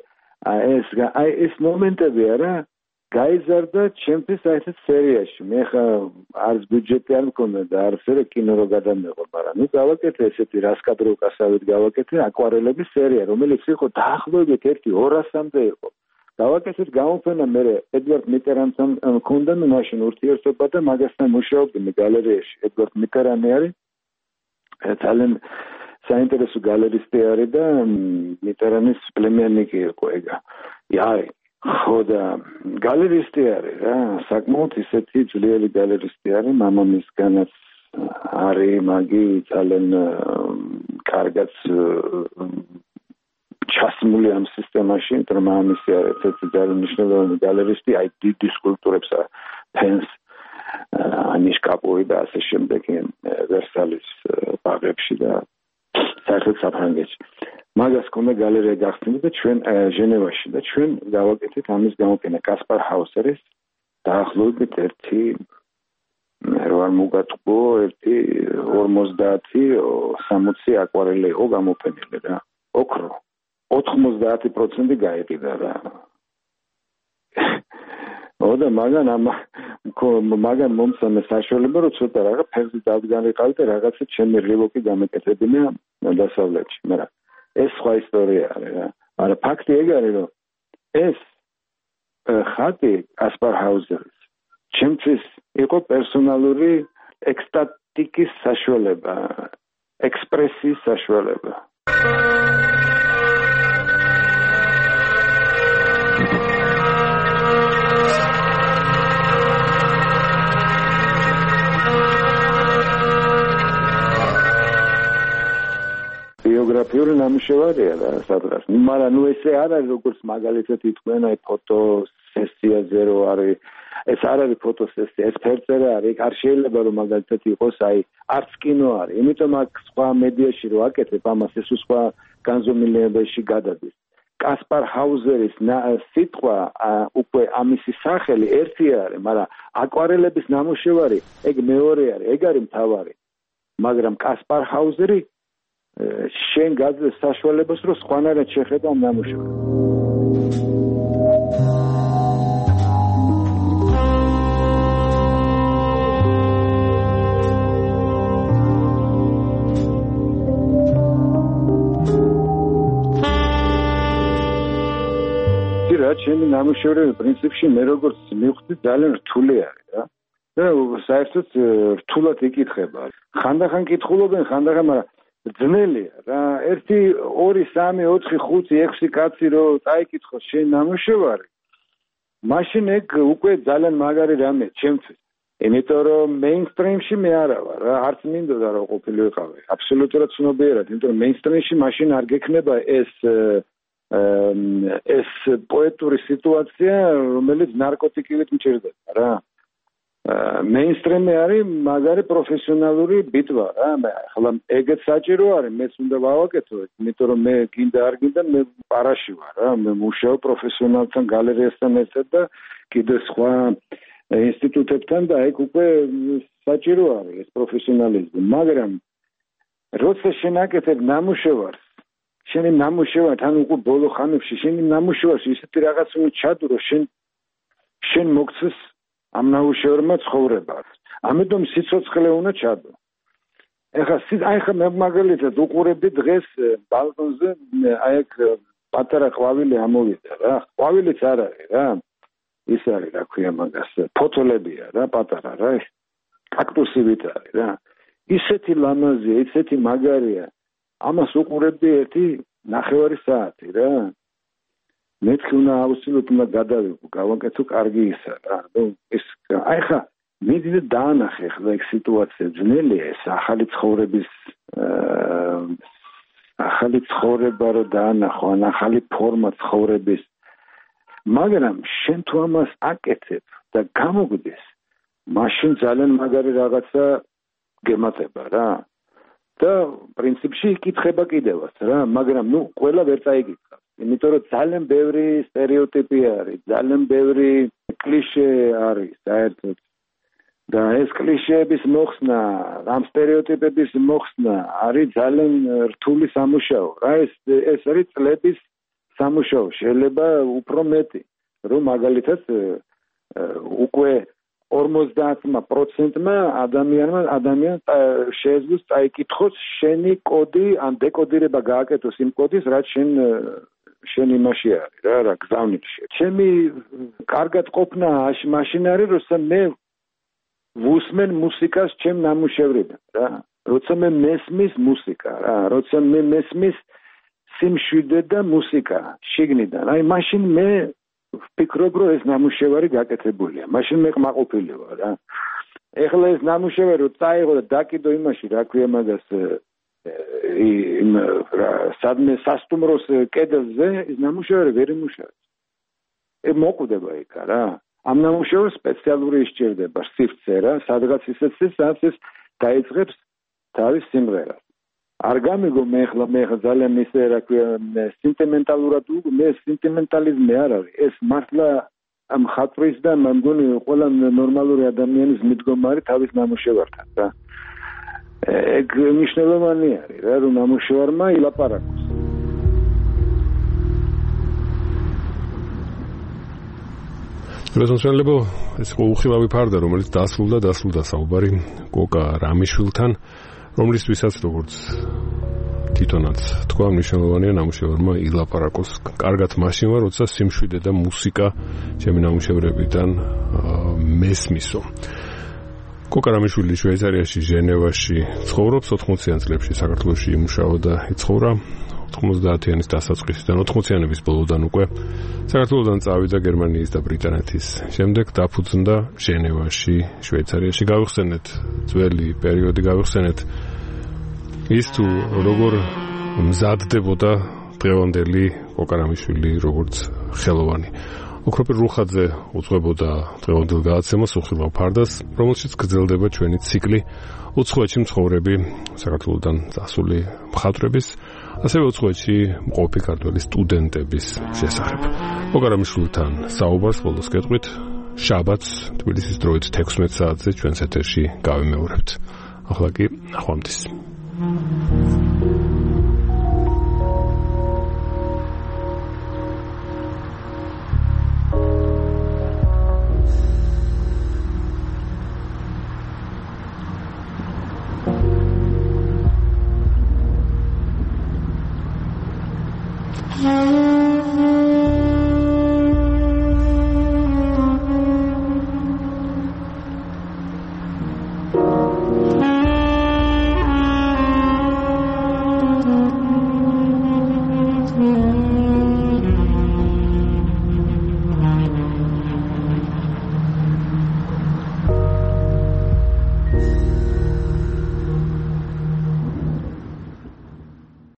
ეს მომენტები არა, გაიზარდა ჩემთვის აი ეს სერიაში. მე ხა არც ბიუჯეტი არ მქონდა და არც რა კინო რო გადამეღო, მაგრამ გავაკეთე ესეთი რასკადროკასავით გავაკეთე აკვარელების სერია, რომელიც იყო დაახლოებით 1-200-მდე იყო. გავაკეთეთ გამოფენა, მე ედვარდ მიტერანთან მქონდა მაშინ ურთიერთობა და მაგასთან მუშაობდი მე გალერეაში. ედვარდ მიტერანი არის ძალიან საინტერესო გალერისტი არის და მიტერანის პლემენნიკი იყო ეგა. ხო და გალერისტი არის რა, საკმაოდ ისეთი ძლიერი გალერისტი არის, მამამისგანაც არის მაგი ძალიან კარგად ჩასმული ამ სისტემაში, მაგრამ მამამისი არის ერთ-ერთი ძალიან მნიშვნელოვანი გალერისტი, აი დიდი სკულპტურებს ფენს ანიშკაპური და ასე შემდეგ ვერსალის ბაღებში და საერთოდ საფრანგეთში. მაგას ქონდა გალერეა გახსნილი და ჩვენ ჟენევაში და ჩვენ გავაკეთეთ ამის გამოფენა კასპარ ჰაუზერის დაახლოებით 50-60 აკვარელი იყო გამოფენილი რა. ოქრო 90% გაიყიდა რა. და მაგან მომცამე საშუალება, რომ ცოტა რაღაც ფერზე დავდგანიყავი და რაღაცა ჩემი რივოკი გამეკეთებინა დასავლეთში, მაგრამ ეს სხვა ისტორია არის რა. მაგრამ ფაქტი ეგ არის, რომ ეს ხატი კასპარ ჰაუზერის ჩემთვის იყო პერსონალური ექსტატიკის საშუალება, ექსპრესიის საშუალება. ბიოგრაფიული ნამუშევარია რა სადღაც. მაგრამ ესე არ არის, როგორც მაგალითად იტყვენ აი ფოტოსესიაზე რო არის. ეს არ არის ფოტოსესია, ეს ფერწერა არის. არ შეიძლება რომ მაგალითად იყოს აი არც კინო არის. იმიტომ აქ სხვა მედიაში რო აკეთებ ამას, ეს სხვა განზომილებაში გადადის. კასპარ ჰაუზერის სიტყვა უკვე ამისი სახელი ერთი არის, მაგრამ აკვარელების ნამუშევარი ეგ მეორე არის, ეგ არის მთავარი. მაგრამ კასპარ ჰაუზერი შენ გაძლევს საშუალებას, რომ სხვანაირად შეხედა ამ ნამუშევრებს. რა ჩემი ნამუშევრები პრინციპში მე როგორც მივხვდი ძალიან რთული არის რა. და საერთოდ რთულად იკითხება. ხანდახან კითხულობენ, ხანდახან, მაგრამ ძნელია რა. 1 2 3 4 5 6 კაცი რო წაიკითხო შენ ნამუშევარი, მაშინ ეგ უკვე ძალიან მაგარი რამე ჩემთვის. იმიტომ რომ მეინსტრიმში მე არა ვარ რა, არც მინდოდა რომ ყოფილიყავი. აბსოლუტურად ცნობიერად, იმიტომ რომ მეინსტრიმში მაშინ არ გექნება ეს პოეტური სიტუაცია, რომელიც ნარკოტიკივით მჭირდება რა. მეინსტრიმი არის მაგარი პროფესიონალური ბიტვა რა. ახლა ეგეც საჭირო არის, მეც უნდა ვავაკეთო, იმიტომ რომ მე გინდა არ გინდა მე პარაში ვარ რა. მე მუშაობ პროფესიონალთან, გალერეასთან ერთად და კიდე სხვა ინსტიტუტებთან და ეგ უკვე საჭირო არის ეს პროფესიონალიზმი. მაგრამ როცა შენ აკეთებ ნამუშევარს, შენი ნამუშევარი თან უკვე ბოლო ხანებში შენი ნამუშევარში ისეთი რაღაც უნდა ჩადურო, შენ მოგცეს ამ ნამუშევარმა ცხოვრება. ამიტომ სიცოცხლე უნდა ჩადო. ეხლა მე მაგალითად უყურებდი დღეს ბალკონზე, აი ეგ პატარა ყვავილი ამოვიდა რა. ყვავილიც არ არის რა. ის არის რა ქვია მაგას, ფოთოლებია რა, პატარა რა. კაქტუსივით არის რა. ისეთი ლამაზია, ისეთი მაგარია. ამას უყურებდი ერთი 9 საათი რა. მეთქი უნდა აუცილებლად უნდა გადავიღო, გავაკეთო კარგი ისა რა. ეს აი ხა მიდი და დაანახე ხლა ეგ სიტუაცია ძნელია, ეს ახალი ცხოვრება რო დაანახო, ან ახალი ფორმა ცხოვრების. მაგრამ შენ თუ ამას აკეთებ და გამოგდეს, მაშინ ძალიან მაგარი რაღაცა გემატება რა. და პრინციპში იკითხება კიდევაც რა, მაგრამ ყველა ვერ წაიგიცხავს. იმიტომ რომ ძალიან ბევრი სტერეოტიპი არის, ძალიან ბევრი კლიშე არის საერთოდ. და ეს კლიშეების მოხსნა, ამ სტერეოტიპების მოხსნა არის ძალიან რთული სამუშაო. რა ეს არის წლების სამუშაო, შეიძლება უფრო მეტი, რომ მაგალითად უკვე 50% ადამიანს შეეძლოს წაიკითხოს შენი კოდი, ან დეკოდირება გააკეთოს იმ კოდის, რაც შენ იმაში არის რა გზავნილში. ჩემი კარგად ყოფნა მაშინ არის, როცა მე ვუსმენ მუსიკას ჩემ ნამუშევრიდან რა. როცა მე მესმის მუსიკა რა, როცა მე მესმის სიმშვიდე და მუსიკა შიგნიდან. აი მაშინ მე ვფიქრობ, რომ ეს ნამუშევარი გაკეთებულია. მაშინ მე ყმაყოფილი ვარ რა. ეხლა ეს ნამუშევარი რო წაიღო და დაკიდო იმაში, რა ქვია მაგას, სადმე სასტუმროს კედელზე, ეს ნამუშევარი ვერ იმუშავებს. მოკვდება იქა რა. ამ ნამუშევარს სპეციალური ისჭირდება სივრცე რა, სადღაც ისეთ სადაც ეს დაიწყებს თავის სიმღერას. არ გამიგო მე ხლა ძალიან ისე რა ქვია სენტიმენტალურად მე სენტიმენტალიზმი არ არის. ეს მართლა ამ ხატვის და მე მგონი ყველა ნორმალური ადამიანის მიდგომა არის თავის ნამუშევართან რა. ეგ მნიშვნელოვანი არის რა, რომ ნამუშევარმა ილაპარაკოს. რეზონსველებო, ეს უხილავი ფარდა, რომელიც დასრულდა საუბარი კოკა რამიშვილთან, რომლისთვისაც როგორც თვითონაც თქვა, მნიშვნელოვანია ნამუშევარმა ილაპარაკოს კარგად მაშინ ვარ, როცა სიმშვიდე და მუსიკა ჩემი ნამუშევრებიდან მესმისო. კოკა რამიშვილი შვეიცარიაში, ჟენევაში ცხოვრობს, 80-იან წლებში საქართველოში იმუშავა და იცხოვრა. 90-იანის დასაწყისიდან 80-იანების ბოლოდან უკვე საქართველოდან წავიდა გერმანიის და ბრიტანეთის. შემდეგ დაფუძნდა ჟენევაში, შვეიცარიაში. გავიხსენეთ ძველი პერიოდი, გავიხსენეთ ის თუ როგორ მზადდებოდა დღევანდელი კოკა რამიშვილი როგორც ხელოვანი. ოქროპირ რუხაძე უძღვებოდა დღევანდელ გადაცემას უხილავ ფარდას, რომელშიც გრძელდება ჩვენი ციკლი უცხოეთში მცხოვრები საქართველოდან წასული მხატვრების, ასევე უცხოეთში მყოფი ქართველი სტუდენტების შესახებ. კოკა რამიშვილთან საუბარს ბოლოს გეტყვით შაბათს თბილისის დროით 16 საათზე ჩვენს ეთერში გავიმეორებთ. ახლა კი ნახვამდის. Yeah.